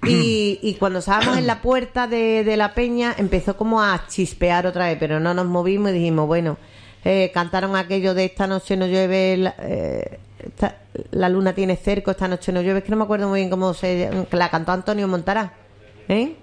y, y cuando estábamos en la puerta de, de la peña empezó como a chispear otra vez, pero no nos movimos y dijimos, bueno, eh, cantaron aquello de esta noche no llueve, la, eh, esta- la luna tiene cerco, esta noche no llueve, es que no me acuerdo muy bien cómo se que la cantó Antonio Montará, ¿eh?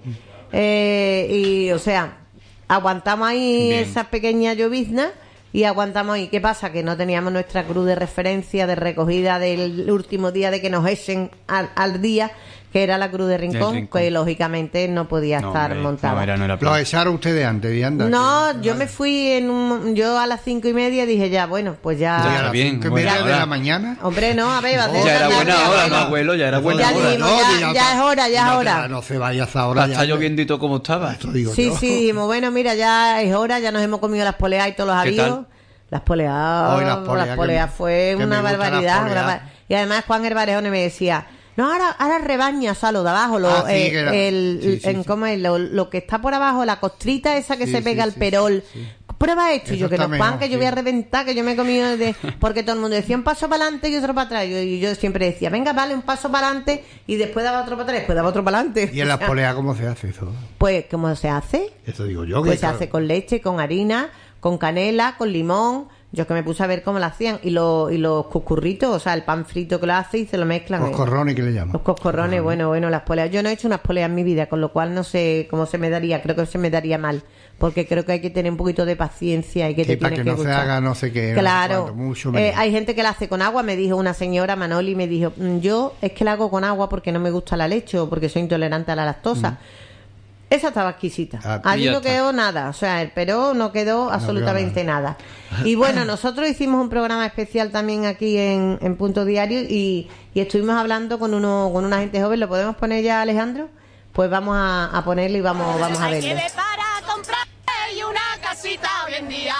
Eh, y o sea, aguantamos ahí Bien. esas pequeñas lloviznas y aguantamos ahí. ¿Qué pasa? Que no teníamos nuestra cruz de referencia, de recogida del último día de que nos echen al, al día, que era la cruz de Rincón, Rincón. que lógicamente no podía No, estar hombre, montada. no, era, no era Lo plan. echaron ustedes antes, de anda. No, que- yo me fui en un, yo a las cinco y media dije ya, bueno, pues Y a ya. Ya, las bien, cinco y buena media de hora. la mañana. Hombre, no, a ver, va a ser Ya era una buena tarde, hora, bueno. no, abuelo, ya era buena Ya hora. dijimos, ya- ya es hora, ya es no, hora. No se vaya hasta ahora. Está lloviendo y todo como estaba. Esto digo Sí, yo. sí, dijimos, bueno, mira, ya es hora, ya nos hemos comido las poleas y todos los ¿Qué avíos. tal? Las poleas, Hoy las poleas, las poleas que- fue que me una gustan las barbaridad. una poleas. bar- Y además Juan Herbarejone me decía, no, ahora, ahora rebaña, o sea, lo de abajo, lo, Ah, sí, eh, que era- el, sí, sí, en- sí. ¿cómo es? Lo, lo que está por abajo, la costrita esa que Sí, se sí, pega al sí, perol. sí, sí. Prueba esto, y Eso yo que está no pan, mejor, que yo sí. voy a reventar, que yo me he comido de... Porque todo el mundo decía un paso para adelante y otro para atrás. Y yo, y yo siempre decía, venga, vale, un paso para adelante y después daba otro para atrás, después daba otro para adelante. ¿Y en las poleas cómo se hace eso? Pues, ¿cómo se hace? Eso digo yo. Pues que se hace con leche, con harina, con canela, con limón. Yo que me puse a ver cómo lo hacían. Y, lo, y los cucurritos, o sea, el pan frito que lo hace y se lo mezclan. Los corrones que le llaman. Los coscorrones, bueno, bueno, las poleas. Yo no he hecho unas poleas en mi vida, con lo cual no sé cómo se me daría. Creo que se me daría mal. Porque creo que hay que tener un poquito de paciencia y que Sí, te para tienes que que no se gustar. haga no sé qué, no sé Claro. cuánto, mucho Eh, menos. hay gente que la hace con agua. Me dijo una señora, Manoli, me dijo, "Mm, yo es que la hago con agua porque no me gusta la leche o porque soy intolerante a la lactosa. Esa estaba exquisita. Ah, Allí ya no está. quedó nada. O sea, el Peró no quedó absolutamente nada. Y bueno, nosotros hicimos un programa especial también aquí en, en Punto Diario y, y estuvimos hablando con uno con una gente joven. ¿Lo podemos poner ya, Alejandro? Pues vamos a, a ponerlo y vamos, vamos a Hay que verlo. ver para comprar y una casita hoy en día.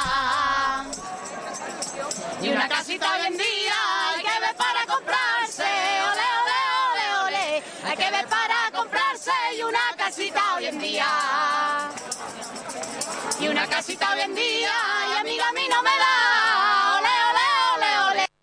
Y una casita hoy en día hay que ver para comprarse. Ole, ole, ole, ole. Hay que ver para comprarse y una casita hoy en día. Y una casita hoy en día y amiga a mí no me da. Ole, ole, ole, ole.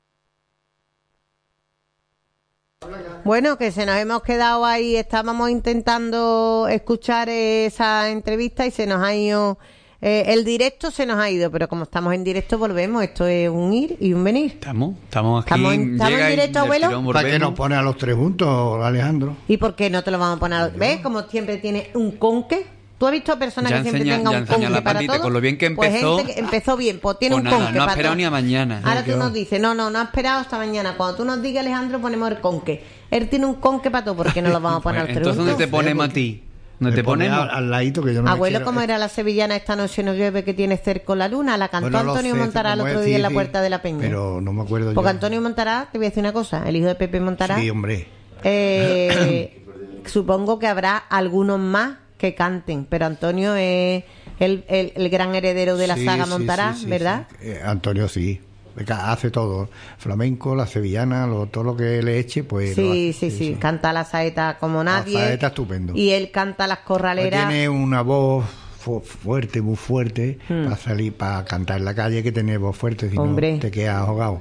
Bueno, que se nos hemos quedado ahí, estábamos intentando escuchar esa entrevista y se nos ha ido, eh, el directo se nos ha ido, pero como estamos en directo volvemos, esto es un ir y un venir. Estamos, estamos aquí. Estamos en- estamos en llega y directo, del abuelo. tirón ¿Para qué volvemos. nos pone a los tres juntos, Alejandro? ¿Y por qué no te lo vamos a poner? ¿Ves? Como siempre tiene un conque. ¿Tú has visto personas Ya que siempre enseña- tengan ya un enseña conque la para patita, todo? con lo bien que Pues empezó, gente que empezó bien, pues tiene pues un nada, conque no ha para esperado todo. ni a mañana. Ahora tú Yo- nos dices, no, no, no ha esperado hasta mañana. Cuando tú nos digas, Alejandro, ponemos el conque. Él tiene un conque para todo, ¿por qué no lo vamos a poner Pues, al entonces, ¿dónde te juntos? ponemos a porque- ti? ¿Dónde Me te pone ponemos? al, al ladito que yo no me Abuelo, quiero- ¿cómo era la sevillana esta noche no llueve que tiene cerco la luna? La cantó Bueno, lo Antonio sé, Montará el cómo otro es, día sí, en la sí, Puerta de la Peña. Pero no me acuerdo Porque yo. Antonio Montará, te voy a decir una cosa, el hijo de Pepe Montará, Sí, hombre. eh, supongo que habrá algunos más que canten, pero Antonio es el, el, el gran heredero de la Sí, saga sí, Montará, sí, sí, ¿verdad? sí. Eh, Antonio sí. Hace todo. Flamenco, la sevillana, lo, todo lo que le eche, pues lo Sí, hace. sí, sí, canta la saeta como nadie. La saeta estupendo. Y él canta las corraleras. Tiene una voz fu- fuerte, muy fuerte, Hmm. para salir, para cantar en la calle, que tener voz fuerte, si Hombre. no te quedas ahogado.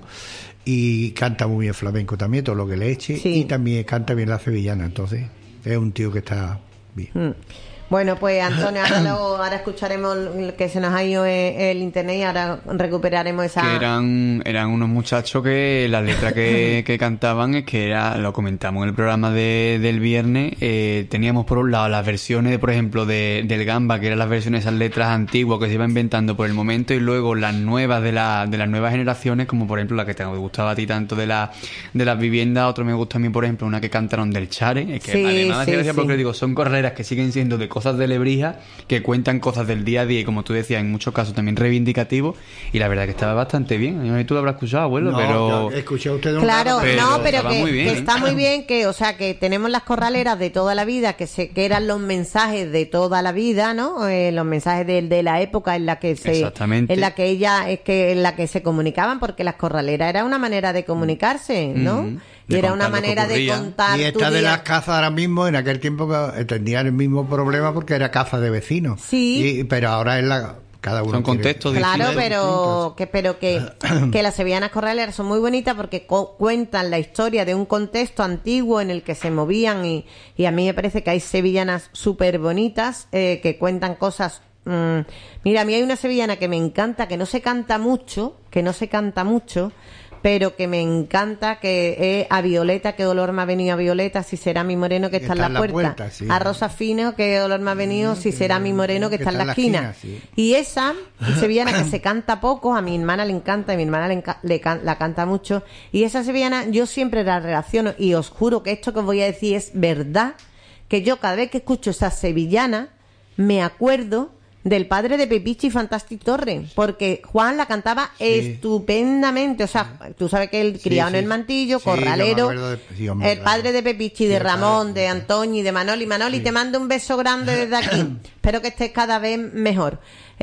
Y canta muy bien flamenco también, todo lo que le eche. Sí. Y también canta bien la sevillana, entonces es un tío que está bien. Mm. Bueno, pues Antonio, ahora, luego, ahora escucharemos el que se nos ha ido el, el internet y ahora recuperaremos esa... Que eran, eran unos muchachos que la letra que, que cantaban es que era, lo comentamos en el programa de, del viernes, eh, teníamos por un lado las versiones, por ejemplo, de, del Gamba, que eran las versiones, esas letras antiguas que se iban inventando por el momento, y luego las nuevas de, la, de las nuevas generaciones, como por ejemplo la que te gustaba a ti tanto de, la, de las viviendas, otro me gusta a mí, por ejemplo, una que cantaron del Chare, es que Sí, además me hacía sí, gracia sí. porque digo, son carreras que siguen siendo de cosas de Lebrija, que cuentan cosas del día a día y, como tú decías, en muchos casos también reivindicativos, y la verdad que estaba bastante bien. Yo no sé si tú lo habrás escuchado, abuelo, No, pero... yo escuché a usted un Claro, rato, pero no, pero estaba que, muy bien, que ¿eh? está muy bien, que, o sea, que tenemos las corraleras de toda la vida, que se que eran los mensajes de toda la vida, ¿no? Eh, los mensajes de, de la época en la que se, Exactamente. en la que ella, es que en la que se comunicaban, porque las corraleras era una manera de comunicarse, ¿no? Mm. Y De era una contar lo que manera de ocurría. contar Y tu esta de día. las cazas ahora mismo, en aquel tiempo que tendrían el mismo problema porque era caza de vecinos. Sí. Y- pero ahora es la... Cada uno Son quiere- contextos Claro, distintos. pero que pero que, que las sevillanas corraleras son muy bonitas porque co- cuentan la historia de un contexto antiguo en el que se movían y, y a mí me parece que hay sevillanas súper bonitas eh, que cuentan cosas. mm, Mira, a mí hay una sevillana que me encanta, que no se canta mucho, que no se canta mucho, pero que me encanta, que es a Violeta, qué dolor me ha venido a Violeta, si será mi moreno que está, en la puerta. puerta, sí. A Rosa Fino, qué dolor me ha venido, si será mi moreno que, está en la esquina. sí. Y esa sevillana que se canta poco, a mi hermana le encanta, a mi hermana le, enca- le can- la canta mucho, y esa sevillana yo siempre la relaciono, y os juro que esto que os voy a decir es verdad, que yo cada vez que escucho esa sevillana me acuerdo del padre de Pepichi y Fantastic Torre, porque Juan la cantaba estupendamente, o sea, tú sabes que él Sí, criado sí. en el Mantillo, Sí, yo me corralero, acuerdo de- sí, hombre, el claro. padre de Pepichi, Sí, de el padre, Ramón, de sí. Antonio y de Manoli. Manoli, te mando un beso grande desde aquí. Espero que estés cada vez mejor.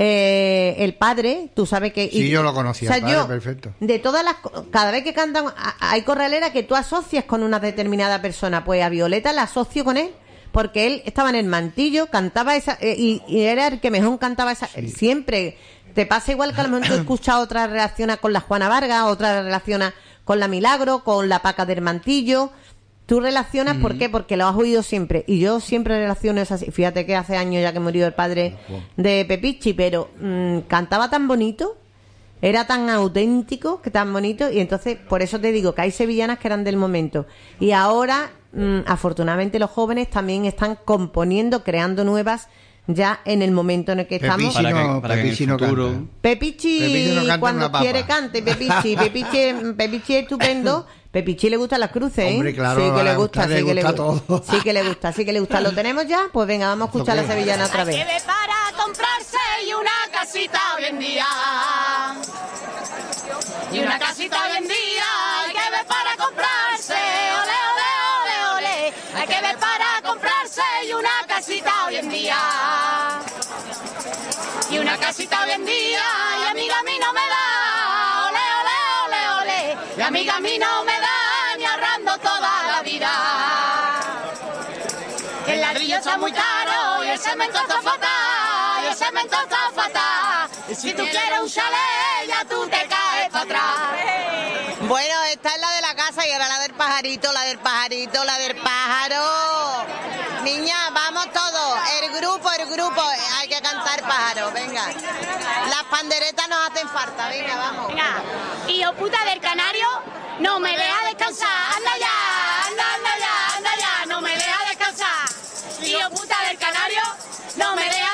Eh, el padre, tú sabes que... Sí, yo lo conocía, o sea, el padre, yo, perfecto. de todas las... co- Cada vez que cantan, a- hay corraleras que tú asocias con una determinada persona. Pues a Violeta la asocio con él, porque él estaba en el Mantillo, cantaba esa... eh, y, y era el que mejor cantaba esa... Siempre... Te pasa igual que a lo mejor tú escuchas otra relaciona con la Juana Vargas, otra relaciona con la Milagro, con la Paca del Mantillo. Tú relacionas, ¿por qué? Porque lo has oído siempre. Y yo siempre relaciono esas así. Fíjate que hace años ya que murió el padre de Pepichi, pero mm, cantaba tan bonito, era tan auténtico, que tan bonito. Y entonces, por eso te digo que hay sevillanas que eran del momento. Y ahora, mm, afortunadamente, los jóvenes también están componiendo, creando nuevas, ya en el momento en el que estamos. Pepichi Para que- no, para que en el Pepichi no futuro- canta. Pepichi, Pepichi no canta cuando una papa. quiere cante, Pepichi. Pepichi, Pepichi es estupendo. Pepichi le gustan las cruces, ¿eh? Hombre, claro, sí que a le la gusta, usted le sí que le gusta gusta. todo. Sí que le gusta, sí que le gusta. ¿Lo tenemos ya? Pues venga, vamos a escuchar la sevillana otra Hay que vez. ver para comprarse y una casita hoy en día. Y una casita hoy en día. Hay que ver para comprarse. Ole, ole, ole, ole. Hay que ver para comprarse y una casita hoy en día. Y una casita hoy en día. Y amiga a mí no me da. Ole, ole, ole, ole. Y amiga a mí no me da ni ahorrando toda la vida. El ladrillo está muy caro y el cemento está fatal, y el cemento está fatal. Y si tú quieres un chalet, ya tú te caes para atrás. Bueno, esta es la de la casa y ahora la del pajarito, la del pajarito, la del pájaro. Niña, vamos todos. El grupo, el grupo. Hay que cantar pájaro, venga. Las panderetas nos hacen falta, venga, vamos. Venga, hijo puta del canario, no me deja descansar. Anda ya, anda, anda ya, anda ya, no me deja descansar. Hijo puta del canario, no me deja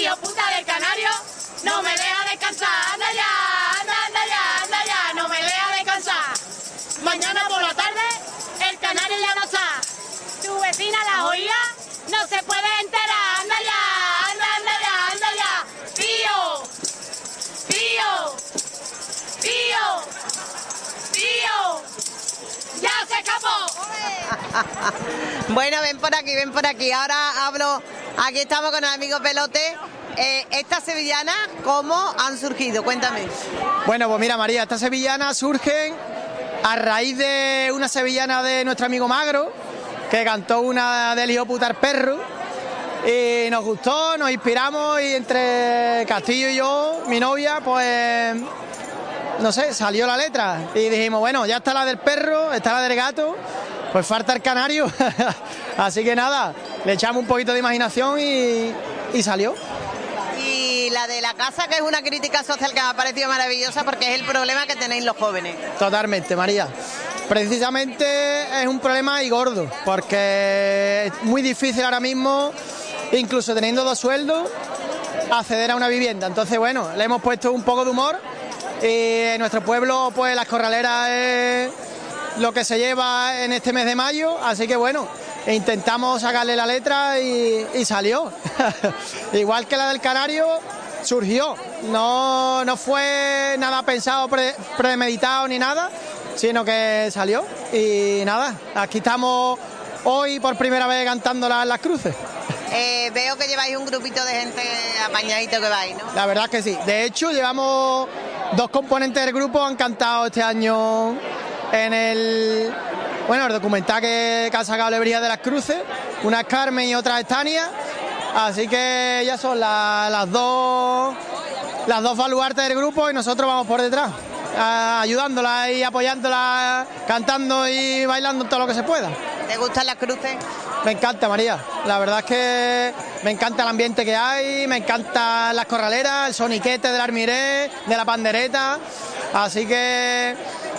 hijo puta del canario no me deja descansar. Anda ya, anda, anda ya, anda ya, no me deja descansar. Mañana por la tarde el canario ya no está. Tu vecina la oía, no se puede enterar. Anda ya, anda, anda ya, anda ya. Tío, tío, tío, tío, ya se escapó. Bueno, ven por aquí, ven por aquí. Ahora hablo, aquí estamos con el amigo Pelote. Eh, ¿Estas sevillanas cómo han surgido? Cuéntame. Bueno, pues mira, María, estas sevillanas surgen a raíz de una sevillana de nuestro amigo Magro, que cantó una del hijo putar perro, y nos gustó, nos inspiramos, y entre Castillo y yo, mi novia, pues, no sé, salió la letra, y dijimos, bueno, ya está la del perro, está la del gato, pues falta el canario, así que nada, le echamos un poquito de imaginación y, y salió. Y la de la casa, que es una crítica social que me ha parecido maravillosa, porque es el problema que tenéis los jóvenes. Totalmente, María. Precisamente es un problema y gordo, porque es muy difícil ahora mismo, incluso teniendo dos sueldos, acceder a una vivienda. Entonces, bueno, le hemos puesto un poco de humor, y en nuestro pueblo, pues las corraleras es lo que se lleva en este mes de mayo, así que bueno, intentamos sacarle la letra y, y salió. Igual que la del canario, surgió, no, no fue nada pensado, pre, premeditado ni nada, sino que salió, y nada, aquí estamos hoy por primera vez cantando las, las cruces. Eh, veo que lleváis un grupito de gente apañadito que vais, ¿no? La verdad que sí, de hecho llevamos dos componentes del grupo, han cantado este año en el, bueno, el documental que, que ha sacado Lebría de las Cruces, una es Carmen y otra es Tania, así que ellas son la, las dos las dos baluartes del grupo, y nosotros vamos por detrás, a, ayudándolas y apoyándolas, cantando y bailando todo lo que se pueda. ¿Te gustan las cruces? Me encanta, María, la verdad es que me encanta el ambiente que hay, me encantan las corraleras, el soniquete del armiré, de la pandereta, así que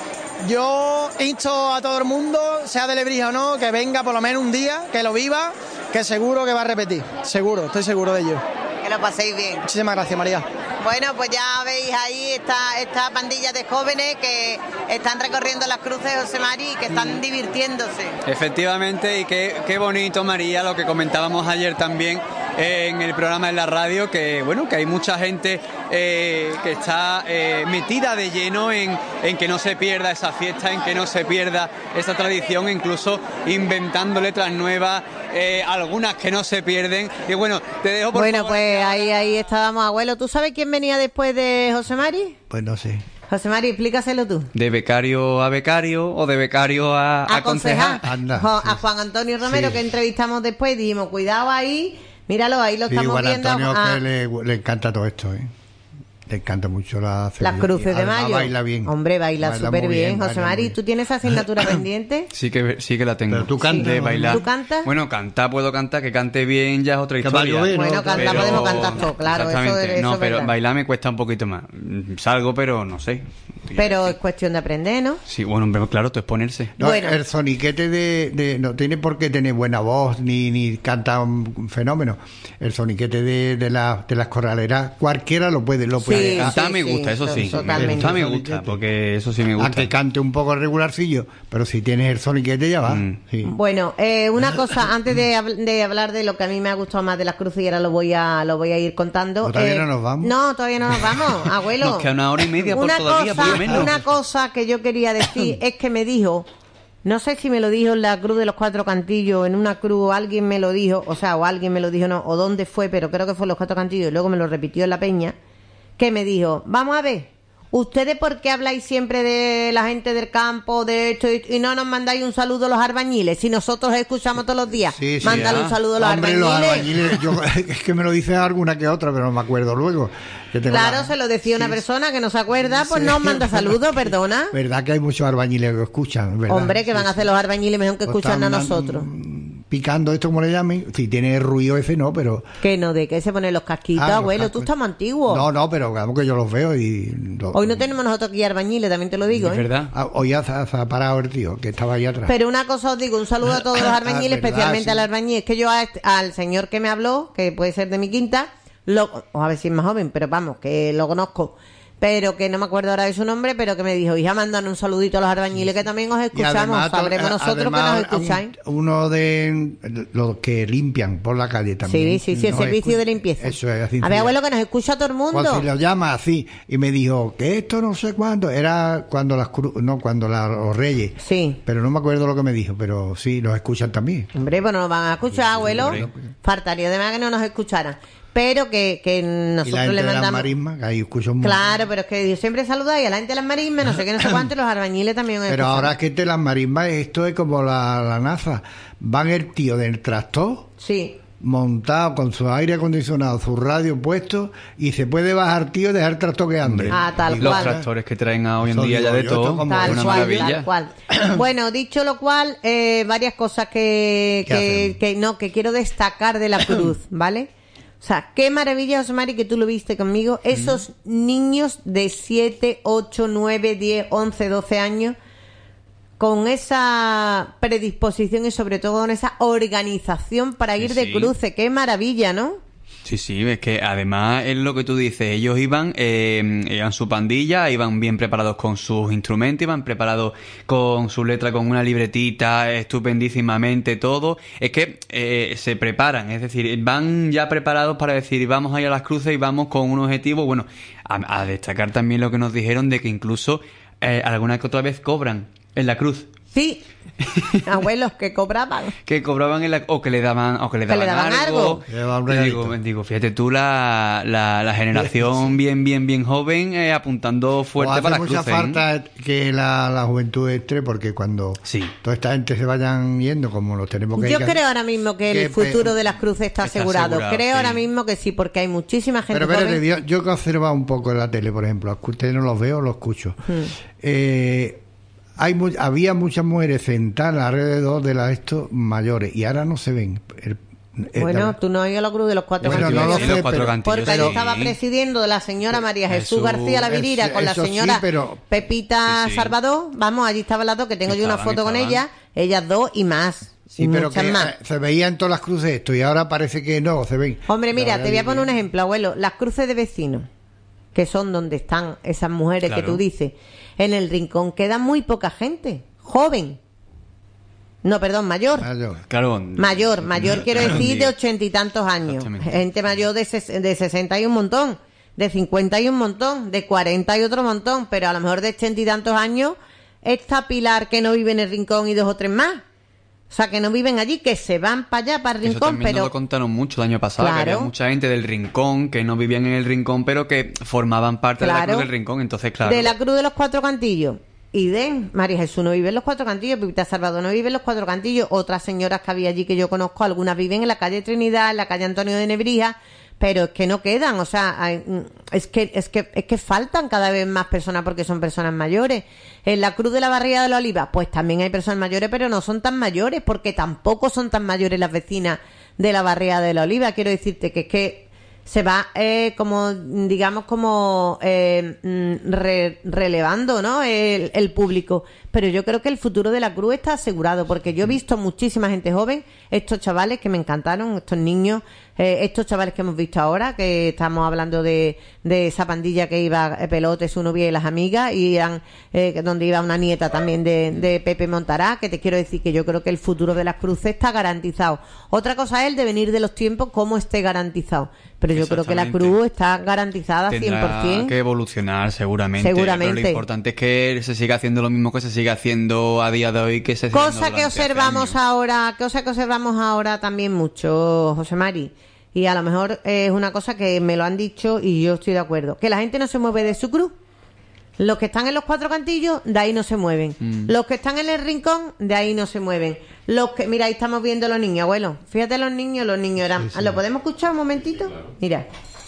yo insto a todo el mundo, sea de Lebrija o no, que venga por lo menos un día, que lo viva, que seguro que va a repetir, seguro, estoy seguro de ello. Que lo paséis bien. Muchísimas gracias, María. Bueno, pues ya veis ahí esta, esta pandilla de jóvenes que están recorriendo las cruces de José Mari y que están divirtiéndose. Efectivamente, y qué, qué bonito, María, lo que comentábamos ayer también eh, en el programa en la radio, que bueno, que hay mucha gente eh, que está eh, metida de lleno en, en que no se pierda esa fiesta, en que no se pierda esa tradición, incluso inventando letras nuevas, eh, algunas que no se pierden. Y bueno, te dejo por Bueno, favor, pues ahí, ahí estábamos, abuelo. ¿Tú sabes quién venía después de José Mari? Pues no sé. José Mari, explícaselo tú. de becario a becario o de becario a, a concejal. Anda, Jo- sí. a Juan Antonio Romero, Sí. que entrevistamos después, y dijimos, cuidado ahí, míralo, ahí lo Sí, estamos Juan viendo. Antonio, Ah, que le, le encanta todo esto, ¿eh? Le encanta mucho la las sevilla. cruces de Además, mayo. baila bien. Hombre, baila, Baila súper muy bien. bien, José baila Mari, muy ¿tú tienes asignatura pendiente? Sí que sí que la tengo. Pero tú cantas, de ¿no? bailar. ¿Tú cantas? Bueno, cantar puedo cantar, que cante bien ya es otra Que historia. bailo bien, ¿no? Bueno, cantar Pero- podemos cantar todo, claro. Eso, Exactamente. eso no, es pero verdad. bailar me cuesta un poquito más. Mm, Salgo, pero no sé. Pero es cuestión de aprender, ¿no? Sí, bueno, pero claro, tú exponerse. No, Bueno. el soniquete de, de- no tiene por qué tener buena voz ni, ni canta un fenómeno. El soniquete de, de, la- de las corraleras, cualquiera lo puede, lo puede Sí, cantar. Cantar me sí, gusta, sí, eso sí. totalmente. Cantar me gusta, porque eso sí me gusta. A que cante un poco regularcillo, pero si tienes el soniquete ya va. Mm. Sí. Bueno, eh, una cosa, antes de, hab- de hablar de lo que a mí me ha gustado más de las cruces, y ahora lo voy a, lo voy a ir contando. ¿O todavía eh, no nos vamos? No, todavía no nos vamos, abuelo. Nos queda una hora y media por una todavía, cosa, por lo menos. Una cosa que yo quería decir es que me dijo, no sé si me lo dijo en la cruz de los Cuatro Cantillos, en una cruz, alguien me lo dijo, o sea, o alguien me lo dijo, no, o dónde fue, pero creo que fue en los Cuatro Cantillos, y luego me lo repitió en la peña, que me dijo, vamos a ver, ¿ustedes por qué habláis siempre de la gente del campo, de esto, y, y no nos mandáis un saludo a los albañiles? Si nosotros escuchamos todos los días, Sí, sí. mándale un saludo a los Hombre, albañiles. los albañiles, yo- es que me lo dice alguna que otra, pero no me acuerdo luego. Que tengo Claro, la- se lo decía una Sí, persona que no se acuerda, pues sí. no manda saludos, perdona. Verdad que hay muchos albañiles que escuchan, ¿verdad? Hombre, que Sí, van a hacer los albañiles mejor que Pues escuchan a están, nosotros. mm, Picando esto, como le llamen. Si tiene ruido ese, no, pero. Que no, de que se ponen los casquitos, Ah, los abuelo, cascos. tú estás más antiguo. No, no, pero vamos que yo los veo y. lo- Hoy no tenemos nosotros aquí albañiles, también te lo digo, Es ¿eh? verdad. Ah, hoy ya se ha, se ha parado el tío, que estaba ahí atrás. Pero una cosa os digo, un saludo a todos los albañiles, Ah, verdad, especialmente sí. al albañil. Es que yo a este- al señor que me habló, que puede ser de mi quinta, lo, o a ver si es más joven, pero vamos, que lo conozco, pero que no me acuerdo ahora de su nombre, pero que me dijo, hija, mandan un saludito a los albañiles que también os escuchamos, además, sabremos nosotros además, que nos escucháis. Un, uno de los que limpian por la calle también. Sí, sí, sí, el servicio de limpieza. Eso es así. A ver, abuelo, que nos escucha todo el mundo. Cuando se lo llama así, y me dijo que esto no sé cuándo, era cuando las cru no, cuando la, los reyes. Sí. Pero no me acuerdo lo que me dijo, pero sí, los escuchan también. Hombre, pues no nos van a escuchar, abuelo. Faltaría de más que no nos escucharan. Pero que, que nosotros y la gente le de las mandamos. marismas, que ahí escucho mucho. Claro, pero es que yo siempre saludáis a la gente de las marismas, no sé qué, no sé cuánto, y los albañiles también. Pero escuchan. ahora que te las marismas, esto es como la, la NASA. Van el tío del tractor. Sí. Montado con su aire acondicionado, su radio puesto, y se puede bajar tío y dejar el tractor que ande. Ah, tal Y Los cual. tractores que traen a hoy en Eso día digo ya de yo, todo, esto como Tal una cual, maravilla. tal cual. Bueno, dicho lo cual, eh, varias cosas que, ¿Qué que, hacemos? que no, que quiero destacar de la cruz, ¿vale? O sea, qué maravilla, José Mari, que tú lo viste conmigo. Esos niños de siete, ocho, nueve, diez, once, doce años, con esa predisposición y sobre todo con esa organización para ir Sí, de sí. cruce. Qué maravilla, ¿no? Sí, sí, es que además es lo que tú dices, ellos iban, eh, iban su pandilla, iban bien preparados con sus instrumentos, iban preparados con su letra, con una libretita, estupendísimamente todo. Es que eh, se preparan, es decir, van ya preparados para decir, vamos a ir a las cruces y vamos con un objetivo. Bueno, a, a destacar también lo que nos dijeron de que incluso eh, alguna que otra vez cobran en la cruz. Sí, abuelos que cobraban. Que cobraban en la, o que le daban o que le Que le daban, daban algo, algo. Le daban un Y regalito. digo, digo fíjate tú la, la, la generación bien bien bien joven eh, apuntando O fuerte hace para las mucha cruces, ¿eh? falta que la, la juventud entre, porque cuando Sí. toda esta gente se vayan yendo, como los tenemos que Yo ir- creo ahora mismo que que el futuro pe- de las cruces está, está asegurado. asegurado, Creo sí. ahora mismo que sí, porque hay muchísima gente Pero espérate, joven. yo, yo que he observado un poco en la tele, por ejemplo, ustedes no los veo, los escucho. Hmm. Eh, hay mu- había muchas mujeres sentadas alrededor de la, estos mayores y ahora no se ven. El- el- Bueno, la- tú no has ido a la cruz de los cuatro Bueno, cantillos. no lo Sí, sé, los cuatro pero- cantillos, Porque ahí sí. estaba presidiendo la señora María Jesús, Jesús, García La Virira eso- con la eso sí, señora pero- Pepita Sí, sí. Salvador. Vamos, allí estaban las dos, que tengo yo una Estaban, foto con estaban. ellas, ellas dos y más. Sí, y pero muchas que más. eh, se veía en todas las cruces esto y ahora parece que no se ven. Hombre, mira, La te voy a verdad poner un que- ejemplo, abuelo. Las cruces de vecinos, que son donde están esas mujeres que Claro. tú dices, en el rincón queda muy poca gente, joven. No, perdón, mayor. Mayor. Claro. Mayor, mayor quiero decir de Digo, ochenta y tantos años. Exactamente. Gente mayor de, ses- de sesenta y un montón, de cincuenta y un montón, de cuarenta y otro montón, pero a lo mejor de ochenta y tantos años, esta Pilar que no vive en el rincón y dos o tres más. O sea, que no viven allí, que se van para allá, para el Eso rincón, también nos pero... lo contaron mucho el año pasado, que Claro. había mucha gente del rincón que no vivían en el rincón, pero que formaban parte de la Claro. cruz del rincón, entonces claro. De la Cruz de los Cuatro Cantillos. Y de María Jesús no vive en los Cuatro Cantillos, Pepita Salvador no vive en los Cuatro Cantillos, otras señoras que había allí que yo conozco, algunas viven en la calle Trinidad, en la calle Antonio de Nebrija, pero es que no quedan, o sea, hay- es que es que es que faltan cada vez más personas porque son personas mayores. En la Cruz de la Barriada de la Oliva, pues también hay personas mayores, pero no son tan mayores porque tampoco son tan mayores las vecinas de la Barriada de la Oliva. Quiero decirte que es que se va eh, como digamos como eh, mm, re- relevando, ¿no? El, el público, pero yo creo que el futuro de la cruz está asegurado porque yo he visto muchísima gente joven, estos chavales que me encantaron, estos niños, eh, estos chavales que hemos visto ahora, que estamos hablando de, de esa pandilla que iba eh, Pelote, su novia y las amigas, y eran eh, donde iba una nieta también de, de Pepe Montará, que te quiero decir que yo creo que el futuro de las cruces está garantizado. Otra cosa es el devenir de los tiempos, cómo esté garantizado, pero yo creo que la Exactamente. cruz está garantizada cien por Tendrá ciento. que evolucionar seguramente, Seguramente. pero lo importante es que se siga haciendo lo mismo que se sigue haciendo a día de hoy, que se sigue haciendo Cosa que durante hace observamos años. ahora, cosa que observamos ahora también mucho, José Mari, y a lo mejor es una cosa que me lo han dicho y yo estoy de acuerdo, que la gente no se mueve de su cruz. Los que están en los Cuatro Cantillos, de ahí no se mueven. Mm. Los que están en el rincón, de ahí no se mueven. Los que, mira, ahí estamos viendo los niños, abuelo. Fíjate los niños, los niños eran. ¿Lo podemos escuchar un momentito? Mira.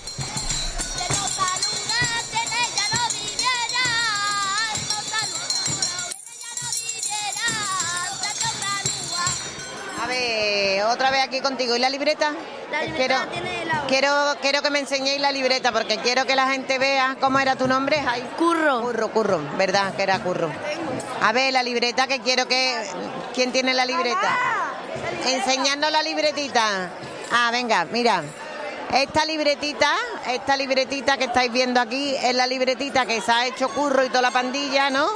A ver, otra vez aquí contigo. ¿Y la libreta? La libreta quiero, la tiene el abuelo. quiero, quiero que me enseñéis la libreta porque quiero que la gente vea cómo era tu nombre. Ay, Curro. Curro, Curro, ¿verdad? Que era Curro. A ver, la libreta que quiero que... ¿Quién tiene la libreta? Enseñando la libretita. Ah, venga, mira. Esta libretita, esta libretita que estáis viendo aquí, es la libretita que se ha hecho Curro y toda la pandilla, ¿no?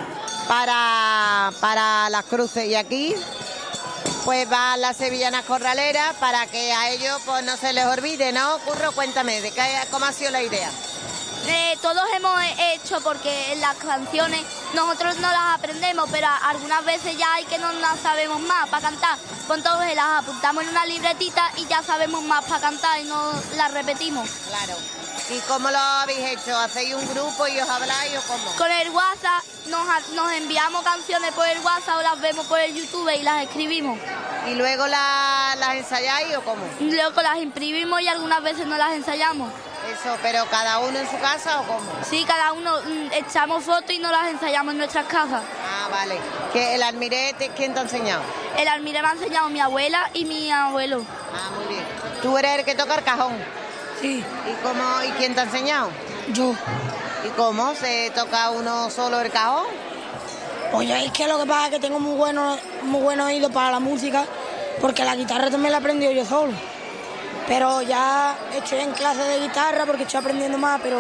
Para, para las cruces. Y aquí, pues van las sevillanas corraleras para que a ellos pues no se les olvide, ¿no? Curro, cuéntame, ¿de qué, cómo ha sido la idea? Eh, todos hemos hecho porque las canciones nosotros no las aprendemos, pero algunas veces ya hay que no las sabemos más para cantar. Pues entonces las apuntamos en una libretita y ya sabemos más para cantar y no las repetimos. Claro. ¿Y cómo lo habéis hecho? ¿Hacéis un grupo y os habláis o cómo? Con el WhatsApp nos, nos enviamos canciones por el WhatsApp o las vemos por el YouTube y las escribimos. ¿Y luego la, las ensayáis o cómo? Luego las imprimimos y algunas veces no las ensayamos. Eso, pero cada uno en su casa o cómo? Sí, cada uno mm, echamos fotos y no las ensayamos en nuestras casas. Ah, vale. ¿Que el almirete quién te ha enseñado? El almiré me ha enseñado mi abuela y mi abuelo. Ah, muy bien. ¿Tú eres el que toca el cajón? Sí. ¿Y cómo y quién te ha enseñado? Yo. ¿Y cómo se toca uno solo el cajón? Pues es que lo que pasa es que tengo muy bueno, muy buen oído para la música, porque la guitarra también la he aprendido yo solo. Pero ya estoy en clase de guitarra porque estoy aprendiendo más, pero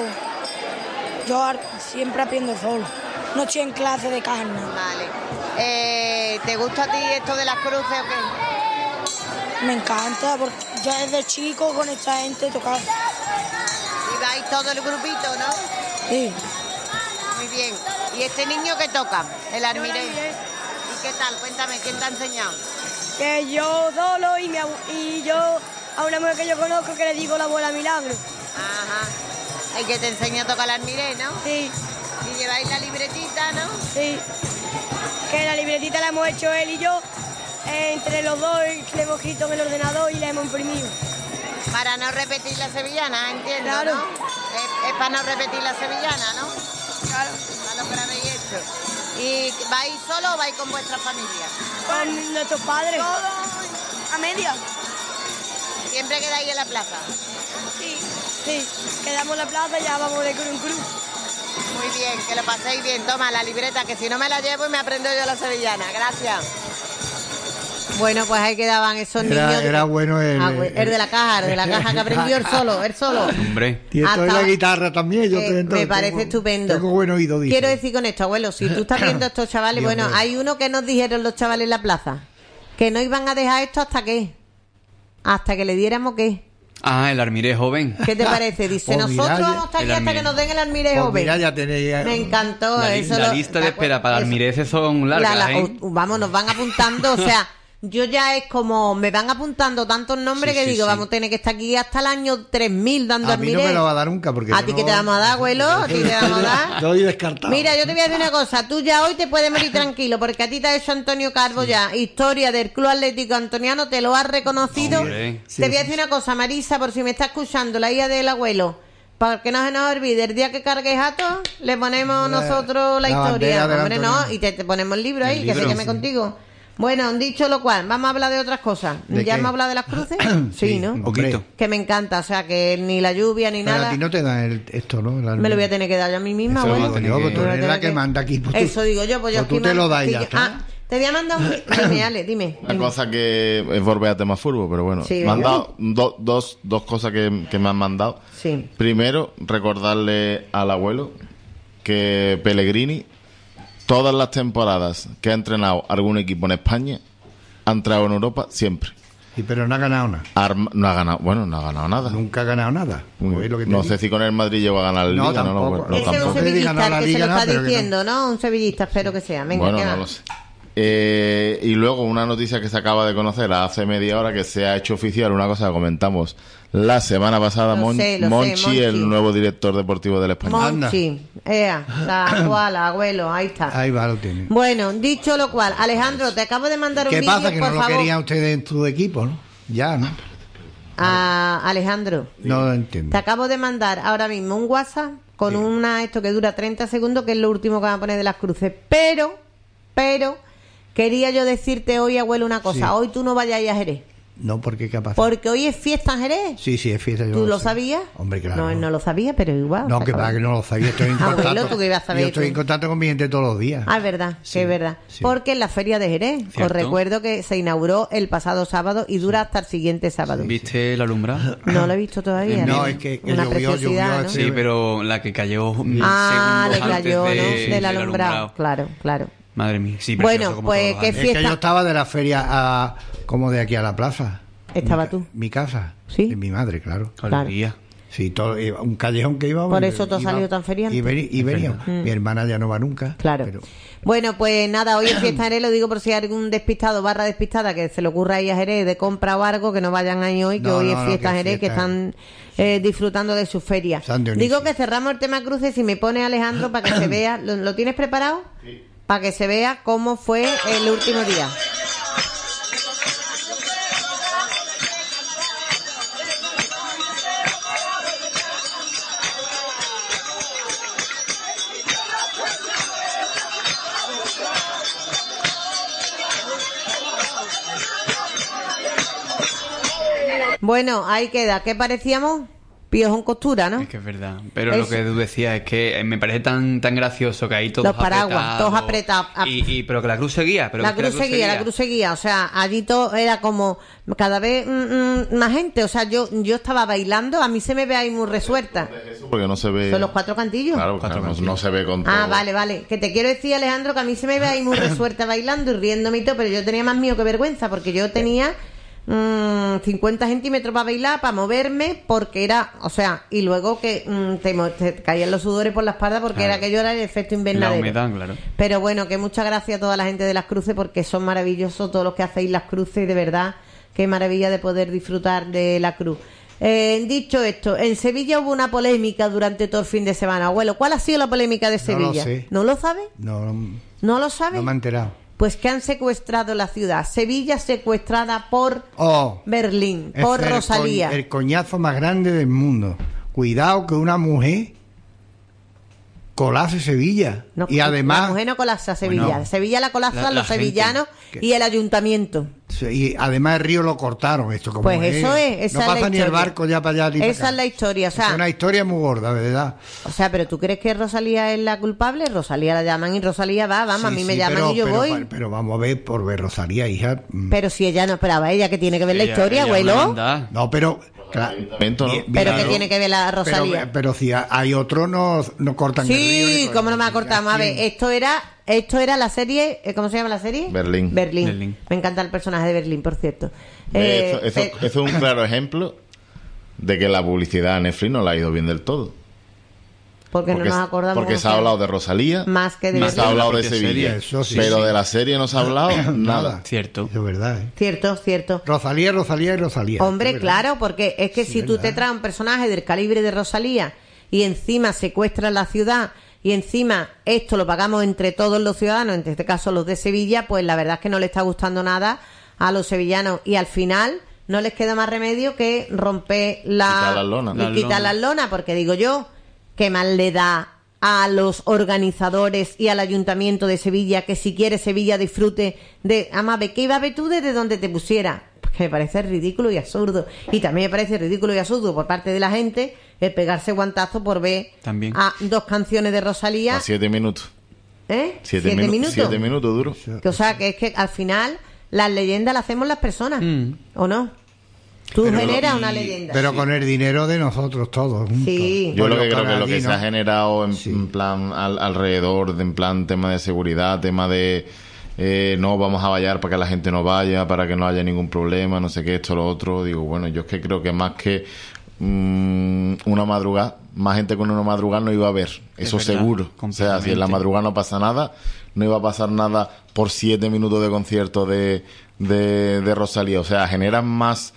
yo siempre aprendo solo. No estoy en clase de caja. Vale. Eh, ¿Te gusta a ti esto de las cruces o qué? Me encanta, porque ya desde chico con esta gente tocar. Y vais todo el grupito, ¿no? Sí. Muy bien. ¿Y este niño qué toca? El almiré. ¿Y qué tal? Cuéntame, ¿quién te ha enseñado? Que yo solo y, mi abu y yo a una mujer que yo conozco que le digo la abuela Milagro. Ajá. Y que te enseña a tocar el almiré, ¿no? Sí. Y lleváis la libretita, ¿no? Sí. Que la libretita la hemos hecho él y yo. Entre los dos le hemos escrito en el ordenador y la hemos imprimido. Para no repetir la sevillana, entiendo, claro. ¿no? Es, es para no repetir la sevillana, ¿no? Claro. Para lo que lo habéis hecho. ¿Y vais solo o vais con vuestras familias? Con nuestros padres. Todos a media. ¿Siempre quedáis en la plaza? Sí. Sí. Quedamos en la plaza y ya vamos de cruz en cruz. Muy bien, que lo paséis bien. Toma la libreta, que si no me la llevo y me aprendo yo la sevillana. Gracias. Bueno, pues ahí quedaban esos era, niños. Era bueno el, ah, el, el de la caja, el de la caja que aprendió él solo, él solo. Hombre. Y esto es la guitarra también. Yo eh, tengo, me parece tengo, estupendo. Tengo buen oído, dice. Quiero decir con esto, abuelo, si tú estás viendo a estos chavales, Dios bueno, mío. hay uno que nos dijeron los chavales en la plaza, que no iban a dejar esto hasta qué, hasta que le diéramos qué. Ah, el almiré joven. ¿Qué te parece? Dice, Pues nosotros mira, vamos a estar aquí el hasta almiré. que nos den el almiré Pues joven. mira, ya tenéis. Me encantó. La, li- eso la lo- lista de ¿te espera para acuerdas? almireces son largas, La- la- ¿eh? o- vamos, nos van apuntando, o sea, yo ya es como, me van apuntando tantos nombres Sí, que sí, digo, sí. vamos a tener que estar aquí hasta el año tres mil dando A mí no almiré. me lo va a dar nunca. Porque ¿A yo ti no- qué te vamos a dar, abuelo? ¿A ti te vamos a dar? Estoy descartado. Mira, yo te voy a decir una cosa, tú ya hoy te puedes morir tranquilo, porque a ti te ha hecho Antonio Calvo ya, historia del Club Atlético Antoniano, te lo has reconocido. Hombre. Te Sí, voy a sí. decir una cosa, Marisa, por si me está escuchando, la hija del abuelo, para que no se nos olvide, el día que cargues Jato, le ponemos La- nosotros la, la bandera historia. del Hombre, no, Antonio. y te, te ponemos el libro ahí, El que se libro, queme sí. contigo. Bueno, dicho lo cual, vamos a hablar de otras cosas. ¿De ¿Ya qué? hemos hablado de las cruces? sí, ¿no? Un poquito. Que me encanta, o sea, que ni la lluvia ni Pero nada. a ti no te dan el, esto, ¿no? El Me lo voy a tener que dar yo a mí misma, Eso abuelo. digo yo, pues tú Me lo voy a eres la tener que manda aquí. Pues tú- Eso digo yo, pues yo pues tú aquí te mando- lo das y que ya yo- está. Ah, te voy a mandar un... Dime, Ale, dime. Una dime. cosa que es volver a tema furbo, pero bueno. Sí, me han venga. dado do- dos, dos cosas que, que me han mandado. Sí. Primero, recordarle al abuelo que Pellegrini, todas las temporadas que ha entrenado algún equipo en España, ha entrado en Europa siempre. Sí, pero no ha ganado nada. Arma- no ha ganado, bueno, no ha ganado nada. Nunca ha ganado nada. Pues es lo que te No digo. sé si con el Madrid llegó a ganar la No, Liga, no, no, tampoco. no, Ese es un tampoco. te diga sevillista nada el la que se lo liga, está no, pero que diciendo, ¿no? Un sevillista, espero que sea. Venga, Bueno, ¿qué no va? lo sé. Eh, y luego una noticia que se acaba de conocer hace media hora, que se ha hecho oficial, una cosa que comentamos la semana pasada, Lo Mon- sé, lo sé, Monchi, Monchi. el nuevo director deportivo del Español. Anda. Monchi. Ea, la cual, abuelo, ahí está. Ahí va, lo tiene. Bueno, dicho lo cual, Alejandro, te acabo de mandar un ¿Qué vídeo, pasa? Que por no lo favor. querían ustedes en su equipo, ¿no? Ya, ¿no? A Alejandro, No lo entiendo. te acabo de mandar ahora mismo un WhatsApp con una esto que dura treinta segundos, que es lo último que van a poner de las cruces. Pero, pero, quería yo decirte hoy, abuelo, una cosa. Sí. Hoy tú no vayas a ir a Jerez. No, porque ¿qué ha pasado? Porque hoy es fiesta en Jerez. Sí, sí, es fiesta. ¿Tú lo sabías? Hombre, claro. No, él no lo sabía, pero igual. No, que va, que no lo sabía. Estoy en contacto. Abuelo, ¿tú qué ibas a saber Yo estoy tú? en contacto con mi gente todos los días. Ah, es verdad, Sí, que es verdad. sí. Porque en la feria de Jerez, Cierto. os recuerdo que se inauguró el pasado sábado y dura hasta el siguiente sábado. ¿Viste la alumbrada? No lo he visto todavía. No, es que- que una llovió, preciosidad, llovió, ¿no? Sí, pero la que cayó mm, Ah, le segundos antes cayó, de- ¿no? del Del alumbrado. Claro, claro. Madre mía, sí, Bueno, precioso como pues, todos los ¿qué años. Es que fiesta? yo estaba de la feria a, como de aquí a la plaza. Estaba Mi ca- tú. Mi casa. Sí. De mi madre, claro. Alegría. Sí, todo, iba- un callejón que íbamos. Por y- eso tú has iba- salido tan feriante. Y, veni- y Es veníamos. verdad. Mi hermana ya no va nunca. Claro. pero- Bueno, pues nada, hoy es fiesta en Jerez, lo digo por si hay algún despistado, barra despistada, que se le ocurra ir a Jerez de compra o algo, que no vayan ahí hoy, que No, hoy no, es no, fiesta en que Jerez, que fiesta están eh, disfrutando de su feria. San Dionisio. Digo que cerramos el tema cruces y me pone Alejandro para que se vea, ¿lo, lo tienes preparado? Sí. Para que se vea cómo fue el último día. Bueno, ahí queda. ¿Qué parecíamos? Píos en costura, ¿no? Es que es verdad. Pero Es- lo que tú decías es que me parece tan tan gracioso que ahí todos Los paraguas, apretados. todos apretados. Y, y- pero que la cruz seguía. Pero La es que cruz seguía, la cruz seguía, o sea, allí todo era como cada vez mm, mm, más gente, o sea, yo yo estaba bailando, a mí se me ve ahí muy resuelta. Porque no se ve. Son los cuatro cantillos. Claro, claro, no, no se ve con Ah, todo. vale, vale. Que te quiero decir, Alejandro, que a mí se me ve ahí muy resuelta bailando y riéndome y todo, pero yo tenía más miedo que vergüenza, porque yo tenía mm, cincuenta centímetros para bailar, para moverme, porque era, o sea, y luego que mm, te, mo- te caían los sudores por la espalda, porque Claro. era aquello era el efecto La invernadero. humedad, claro. Pero bueno, que muchas gracias a toda la gente de las cruces, porque son maravillosos todos los que hacéis las cruces, de verdad, qué maravilla de poder disfrutar de la cruz. Eh, dicho esto, en Sevilla hubo una polémica durante todo el fin de semana. Abuelo, ¿cuál ha sido la polémica de No lo Sevilla? sé. ¿No lo sabe? No, no, ¿No lo sabe? no me he enterado. Pues que han secuestrado la ciudad. Sevilla secuestrada por Oh, Berlín, es por el Rosalía. coñ- el coñazo más grande del mundo. Cuidado que una mujer colase Sevilla. No, y además... la mujer no colapsa Sevilla. Bueno, Sevilla la colapsan la- la los gente. sevillanos Que- y el ayuntamiento. Y además el río lo cortaron. Esto como Pues eso es, esa No es la pasa ni el historia. barco ya para allá ni para Esa acá. es la historia, o sea- Es una historia muy gorda, de verdad. O sea, pero ¿tú crees que Rosalía es la culpable? Rosalía la llaman y Rosalía va, vamos, a Sí, mí sí, me llaman pero- y yo pero- voy. Pero vamos a ver por ver Rosalía, hija. mm. Pero si ella no esperaba, ella que tiene que ver la Ella- historia, ella abuelo. una maldad. No, pero... claro, Ayuntamiento, ¿no? bien- Pero bien, que claro. tiene que ver la Pero, Rosalía. pero si hay otros no, no cortan el río. Sí, ni cómo no me cortan- acortamos. A ver, esto era, esto era la serie, eh, ¿cómo se llama la serie? Berlín. Berlín. Berlín. Me encanta el personaje de Berlín, por cierto. Eh, Eh, eso, eso- eh, eso es un claro ejemplo de que la publicidad a Netflix no le ha ido bien del todo. porque, Porque, no nos acordamos. porque cómo se ha llama. hablado de Rosalía, Más que de no se Berlín. ha hablado de Porque Sevilla, serie, eso sí, pero sí. de la serie no se ha hablado nada. Cierto. Eso es verdad, ¿eh? Cierto, cierto. Rosalía, Rosalía y Rosalía. Hombre, Eso es verdad. claro, porque es que Sí, si tú verdad. te traes un personaje del calibre de Rosalía y encima secuestras la ciudad y encima esto lo pagamos entre todos los ciudadanos, en este caso los de Sevilla, pues la verdad es que no le está gustando nada a los sevillanos y al final no les queda más remedio que romper la Quitar las lonas. y Las quitar lonas. las lonas, porque digo yo, qué mal le da a los organizadores y al ayuntamiento de Sevilla que si quiere Sevilla disfrute de Amabe, ¿qué iba a ver tú desde donde te pusiera? Pues que me parece ridículo y absurdo. Y también me parece ridículo y absurdo por parte de la gente el pegarse guantazo por ver También. a dos canciones de Rosalía. A siete minutos. ¿Eh? Siete, ¿Siete minu- minutos? Siete minutos duro. Que, o sea, que es que al final las leyendas las hacemos las personas, Mm. ¿o no? Tú Pero- generas y- una leyenda. Pero con el dinero de nosotros todos. juntos. Sí. Yo Por lo que los creo que lo que se ha canadinos. generado en, Sí. en plan al- alrededor, de, en plan tema de seguridad, tema de eh, no vamos a vallar para que la gente no vaya, para que no haya ningún problema, no sé qué, esto, lo otro. Digo, bueno, yo es que creo que más que mm, una madrugada, más gente con una madrugada no iba a haber, eso verdad, seguro. O sea, si en la completamente. madrugada no pasa nada, no iba a pasar nada por siete minutos de concierto de, de, de Rosalía. O sea, generan más...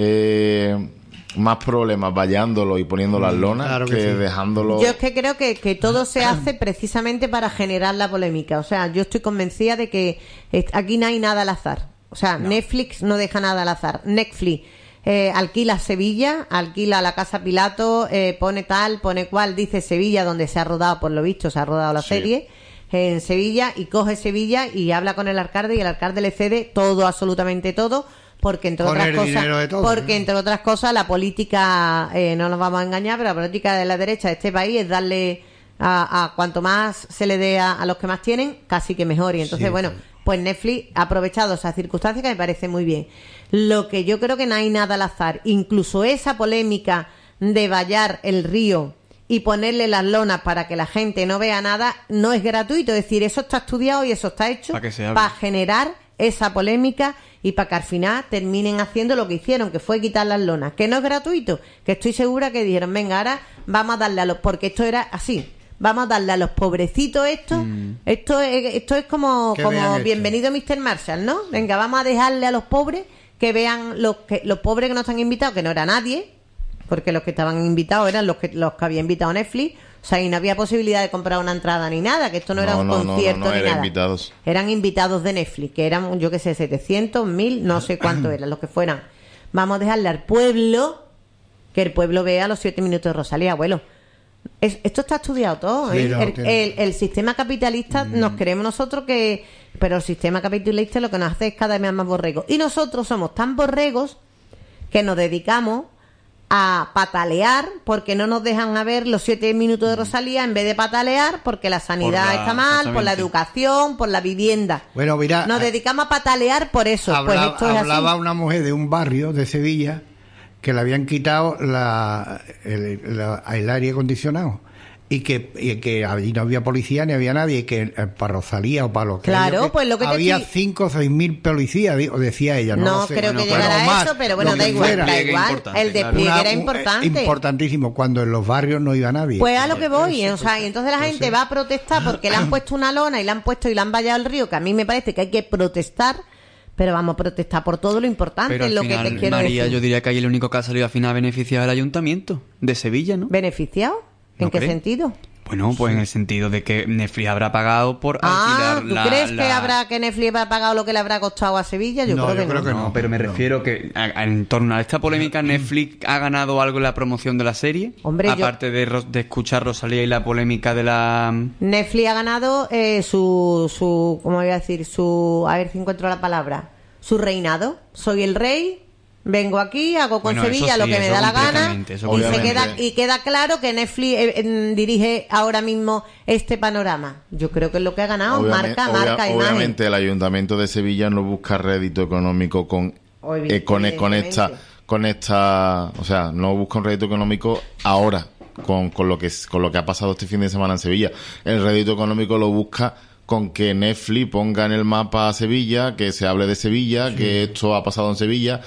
Eh, más problemas vallándolo y poniendo las lonas claro que que, sí. dejándolo. Yo es que creo que, que todo se hace precisamente para generar la polémica. O sea, yo estoy convencida de que eh, aquí no hay nada al azar. O sea, Netflix no deja nada al azar. Netflix eh, alquila Sevilla, alquila la Casa Pilato, eh, pone tal, pone cual, dice Sevilla, donde se ha rodado, por lo visto, se ha rodado la Sí. serie, eh, en Sevilla, y coge Sevilla y habla con el alcalde y el alcalde le cede todo, absolutamente todo, porque entre Con otras el cosas, dinero de todos, porque ¿no? entre otras cosas la política, eh, no nos vamos a engañar, pero la política de la derecha de este país es darle a, a cuanto más se le dé a, a los que más tienen, casi que mejor. Y entonces, Sí, bueno, sí. pues Netflix ha aprovechado esas circunstancias que me parece muy bien. Lo que yo creo que no hay nada al azar, incluso esa polémica de vallar el río y ponerle las lonas para que la gente no vea nada, no es gratuito. Es decir, eso está estudiado y eso está hecho Para que se hable. para generar esa polémica y para que al final terminen haciendo lo que hicieron, que fue quitar las lonas. Que no es gratuito, que estoy segura que dijeron, venga, ahora vamos a darle a los... Porque esto era así. Vamos a darle a los pobrecitos esto. Mm. Esto es, esto es como, Que vean como esto. bienvenido mister Marshall, ¿no? Venga, vamos a dejarle a los pobres que vean los que los pobres que no están invitados, que no era nadie, porque los que estaban invitados eran los que los que había invitado Netflix. O sea, y no había posibilidad de comprar una entrada ni nada, que esto no, era un no, no, concierto no, no, ni eran nada. invitados. Eran invitados de Netflix, que eran, yo qué sé, setecientos, mil, no sé cuánto eran, los que fueran. Vamos a dejarle al pueblo, que el pueblo vea los siete minutos de Rosalía, abuelo. Es- esto está estudiado todo. Sí, ¿eh? no, el, tiene- el- el sistema capitalista nos creemos nosotros que... Pero el sistema capitalista lo que nos hace es cada vez más borregos. Y nosotros somos tan borregos que nos dedicamos a patalear porque no nos dejan a ver los siete minutos de Rosalía en vez de patalear porque la sanidad Por la- está mal, por la exactamente. educación, por la vivienda. Bueno, mira, Nos dedicamos a patalear por eso. Habla- pues esto es hablaba así. una mujer de un barrio de Sevilla que le habían quitado la, el, la- el aire acondicionado y que, y que allí no había policía ni había nadie, y que eh, para Rosalía o para lo que Claro, ellos que- pues lo que te había estoy- cinco o seis mil policías, digo, decía ella. No, No lo sé. creo Bueno, que pero llegara a más, eso, pero bueno, lo da que igual, fuera. da Despliegue igual. importante, El claro. despliegue Una- era un- eh, importante. importantísimo, cuando en los barrios no iba nadie. Pues a lo que voy, Eso, o sea, y entonces la no gente sé. va a protestar porque le han puesto una lona y le han puesto y le han vallado el río, que a mí me parece que hay que protestar, pero vamos a protestar por todo lo importante, Pero es al lo final, que te quiero María, decir. yo diría que ahí el único que ha salido al final beneficiado es el ayuntamiento de Sevilla, ¿no? ¿Beneficiado? ¿En ¿No qué crees? sentido? Bueno, pues en el sentido de que Netflix habrá pagado por Ah, alquilar ¿tú la... crees que la- habrá que Netflix habrá pagado lo que le habrá costado a Sevilla? Yo No, creo que yo no. creo que No, pero me refiero que a- a- en torno a esta polémica, Netflix ha ganado algo en la promoción de la serie. Hombre, yo- aparte de, Ro- de escuchar Rosalía y la polémica de la... Netflix ha ganado eh, su, su, ¿cómo voy a decir? Su, a ver si encuentro la palabra, su reinado. Soy el rey, vengo aquí, hago con Bueno, eso Sevilla lo sí, que me eso da la gana completamente, eso y se completamente. queda y queda claro que Netflix eh, eh, dirige ahora mismo este panorama. Yo creo que es lo que ha ganado, Obviamente- marca, obvia- marca, imagen. obviamente el Ayuntamiento de Sevilla no busca rédito económico con, Obvi- eh, con, con esta evidentemente. con esta, o sea, no busca un rédito económico ahora con, con lo que es- con lo que ha pasado este fin de semana en Sevilla. El rédito económico lo busca con que Netflix ponga en el mapa a Sevilla, que se hable de Sevilla, que esto ha pasado en Sevilla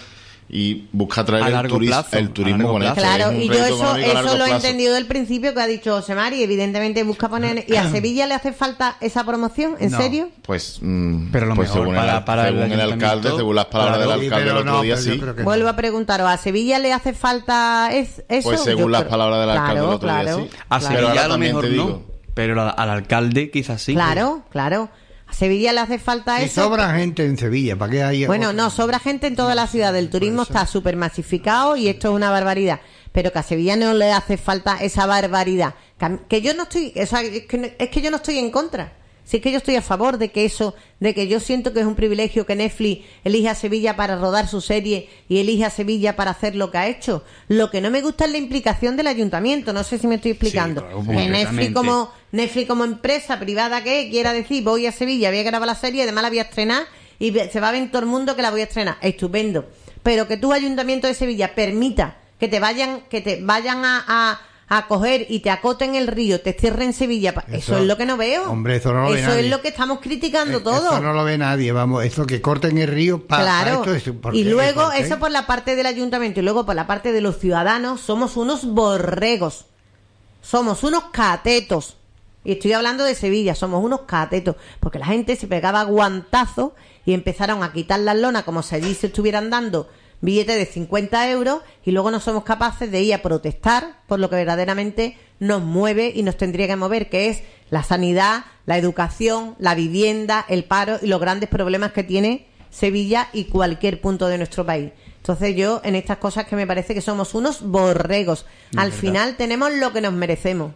y busca traer A el, largo turis- plazo, el a turismo largo con esto. plazo. Claro, Es un y yo rédito eso, económico a eso largo lo he plazo. entendido del principio que ha dicho José Mari. Evidentemente busca poner... ¿Y a Sevilla le hace falta esa promoción? ¿En No. serio? Pues, mm, Pero lo pues mejor según, para- el, para el según el alcalde, ayuntamiento, según las palabras claro, del Sí, alcalde pero el otro no, día, pero yo sí. creo que Vuelvo no. a preguntaros, ¿a Sevilla le hace falta es, eso? Pues según Yo las creo- palabras del alcalde claro, el otro día, claro, sí. A claro. Pero Sevilla ahora a lo también mejor te no, digo- pero al, al alcalde quizás sí. Claro, claro. A Sevilla le hace falta Y eso. sobra gente en Sevilla, ¿para qué hay? Bueno, no, sobra gente en toda la ciudad. El turismo está súper masificado y esto es una barbaridad. Pero que a Sevilla no le hace falta esa barbaridad. Que, a mí- que yo no estoy, o sea, es que, no- es que yo no estoy en contra. Si es que yo estoy a favor de que eso, de que yo siento que es un privilegio que Netflix elige a Sevilla para rodar su serie y elige a Sevilla para hacer lo que ha hecho. Lo que no me gusta es la implicación del ayuntamiento. No sé si me estoy explicando. claro, que Netflix completamente. como Netflix como empresa privada que quiera decir voy a Sevilla, voy a grabar la serie, además la voy a estrenar y ve- se va a ver todo el mundo que la voy a estrenar. Estupendo. Pero que tu ayuntamiento de Sevilla permita que te vayan, que te vayan a, a, a coger y te acoten el río, te cierren Sevilla, pa- eso, Eso- es lo que no veo. Hombre, eso no lo ve Eso nadie. es lo que estamos criticando Eh, todo. Eso no lo ve nadie, vamos. Eso que corten el río para Claro, esto. es- ¿por y qué? luego ¿Por qué? eso por la parte del ayuntamiento y luego por la parte de los ciudadanos somos unos borregos, somos unos catetos, y estoy hablando de Sevilla, somos unos catetos, porque la gente se pegaba guantazos y empezaron a quitar las lonas como si allí se estuvieran dando billetes de cincuenta euros y luego no somos capaces de ir a protestar por lo que verdaderamente nos mueve y nos tendría que mover, que es la sanidad, la educación, la vivienda, el paro y los grandes problemas que tiene Sevilla y cualquier punto de nuestro país. Entonces yo, en estas cosas que me parece que somos unos borregos, al final tenemos lo que nos merecemos.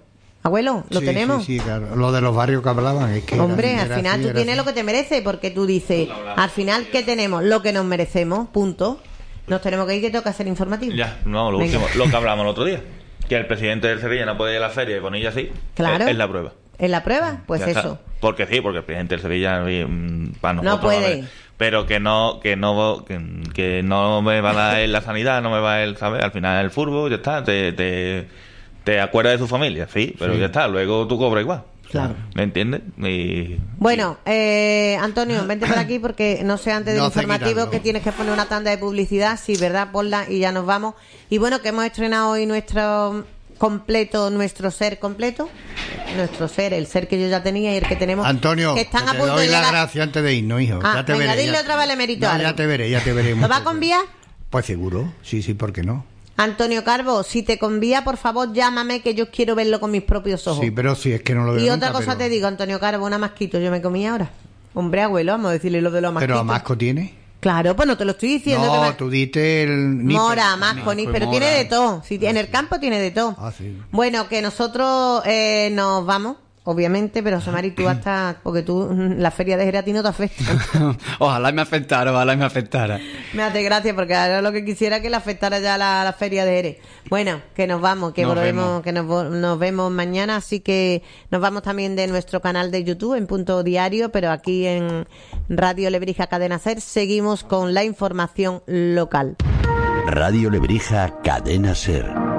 Abuelo, ¿lo Sí, tenemos? Sí, sí, claro. Lo de los barrios que hablaban es que... Hombre, era- al era final así, tú era tienes así. lo que te mereces, porque tú dices, al final, ¿qué tenemos? Lo que nos merecemos, punto. Nos tenemos que ir, que toca hacer informativo. Ya, no, lo Venga. último, lo que hablamos el otro día. Que el presidente del Sevilla no puede ir a la feria y con ella sí. Claro. Es, es la prueba. ¿En la prueba? Pues Ya eso. está. Porque sí, porque el presidente del Sevilla mm, para No nosotros puede. a ver, pero que no que no que, que no me va a dar él la sanidad, no me va a él, ¿sabes? Al final el fútbol ya está, te te, te acuerdas de su familia, sí, pero Sí. ya está, luego tú cobras igual. Claro. ¿Me entiendes? Y Bueno, eh, Antonio, vente por aquí porque no sé, antes del No sé informativo quitarlo. que tienes que poner una tanda de publicidad, sí, ¿verdad? Ponla y ya nos vamos. Y bueno, que hemos estrenado hoy nuestro completo, nuestro ser completo, nuestro ser, el ser que yo ya tenía y el que tenemos. Antonio, que están que a te punto doy de las llegar. gracias antes de irnos, hijo. Ah, ya te venga, veré. dile ya- otra vez al emérito No, algo. ya te veré, ya te veré. ¿Lo va a muchacho. conviar? Pues seguro, sí, sí, ¿por qué no? Antonio Carbo, si te convía, por favor, llámame que yo quiero verlo con mis propios ojos. Sí, pero si es que no lo veo y nunca, otra cosa pero- te digo, Antonio Carbo, una masquito yo me comí ahora. Hombre, abuelo, vamos a decirle lo de los masquitos. Pero Amasco tiene. Claro, pues no te lo estoy diciendo. que No, me- tú diste el... níper. Mora, Amasco, ni, pero tiene de todo. Si tiene- en el campo tiene de todo. Ah, sí. Bueno, que nosotros eh, nos vamos, obviamente, pero Samari, tú hasta... Porque tú, mm, la feria de Jerez a ti no te afecta. Ojalá me afectara, ojalá me afectara. Me hace gracia porque ahora lo que quisiera es que le afectara ya la, la feria de Jerez. Bueno, que nos vamos, que Nos volvemos, vemos. que nos, vo- nos vemos mañana, así que nos vamos también de nuestro canal de YouTube en Punto Diario, pero aquí en Radio Lebrija Cadena Ser seguimos con la información local. Radio Lebrija Cadena Ser.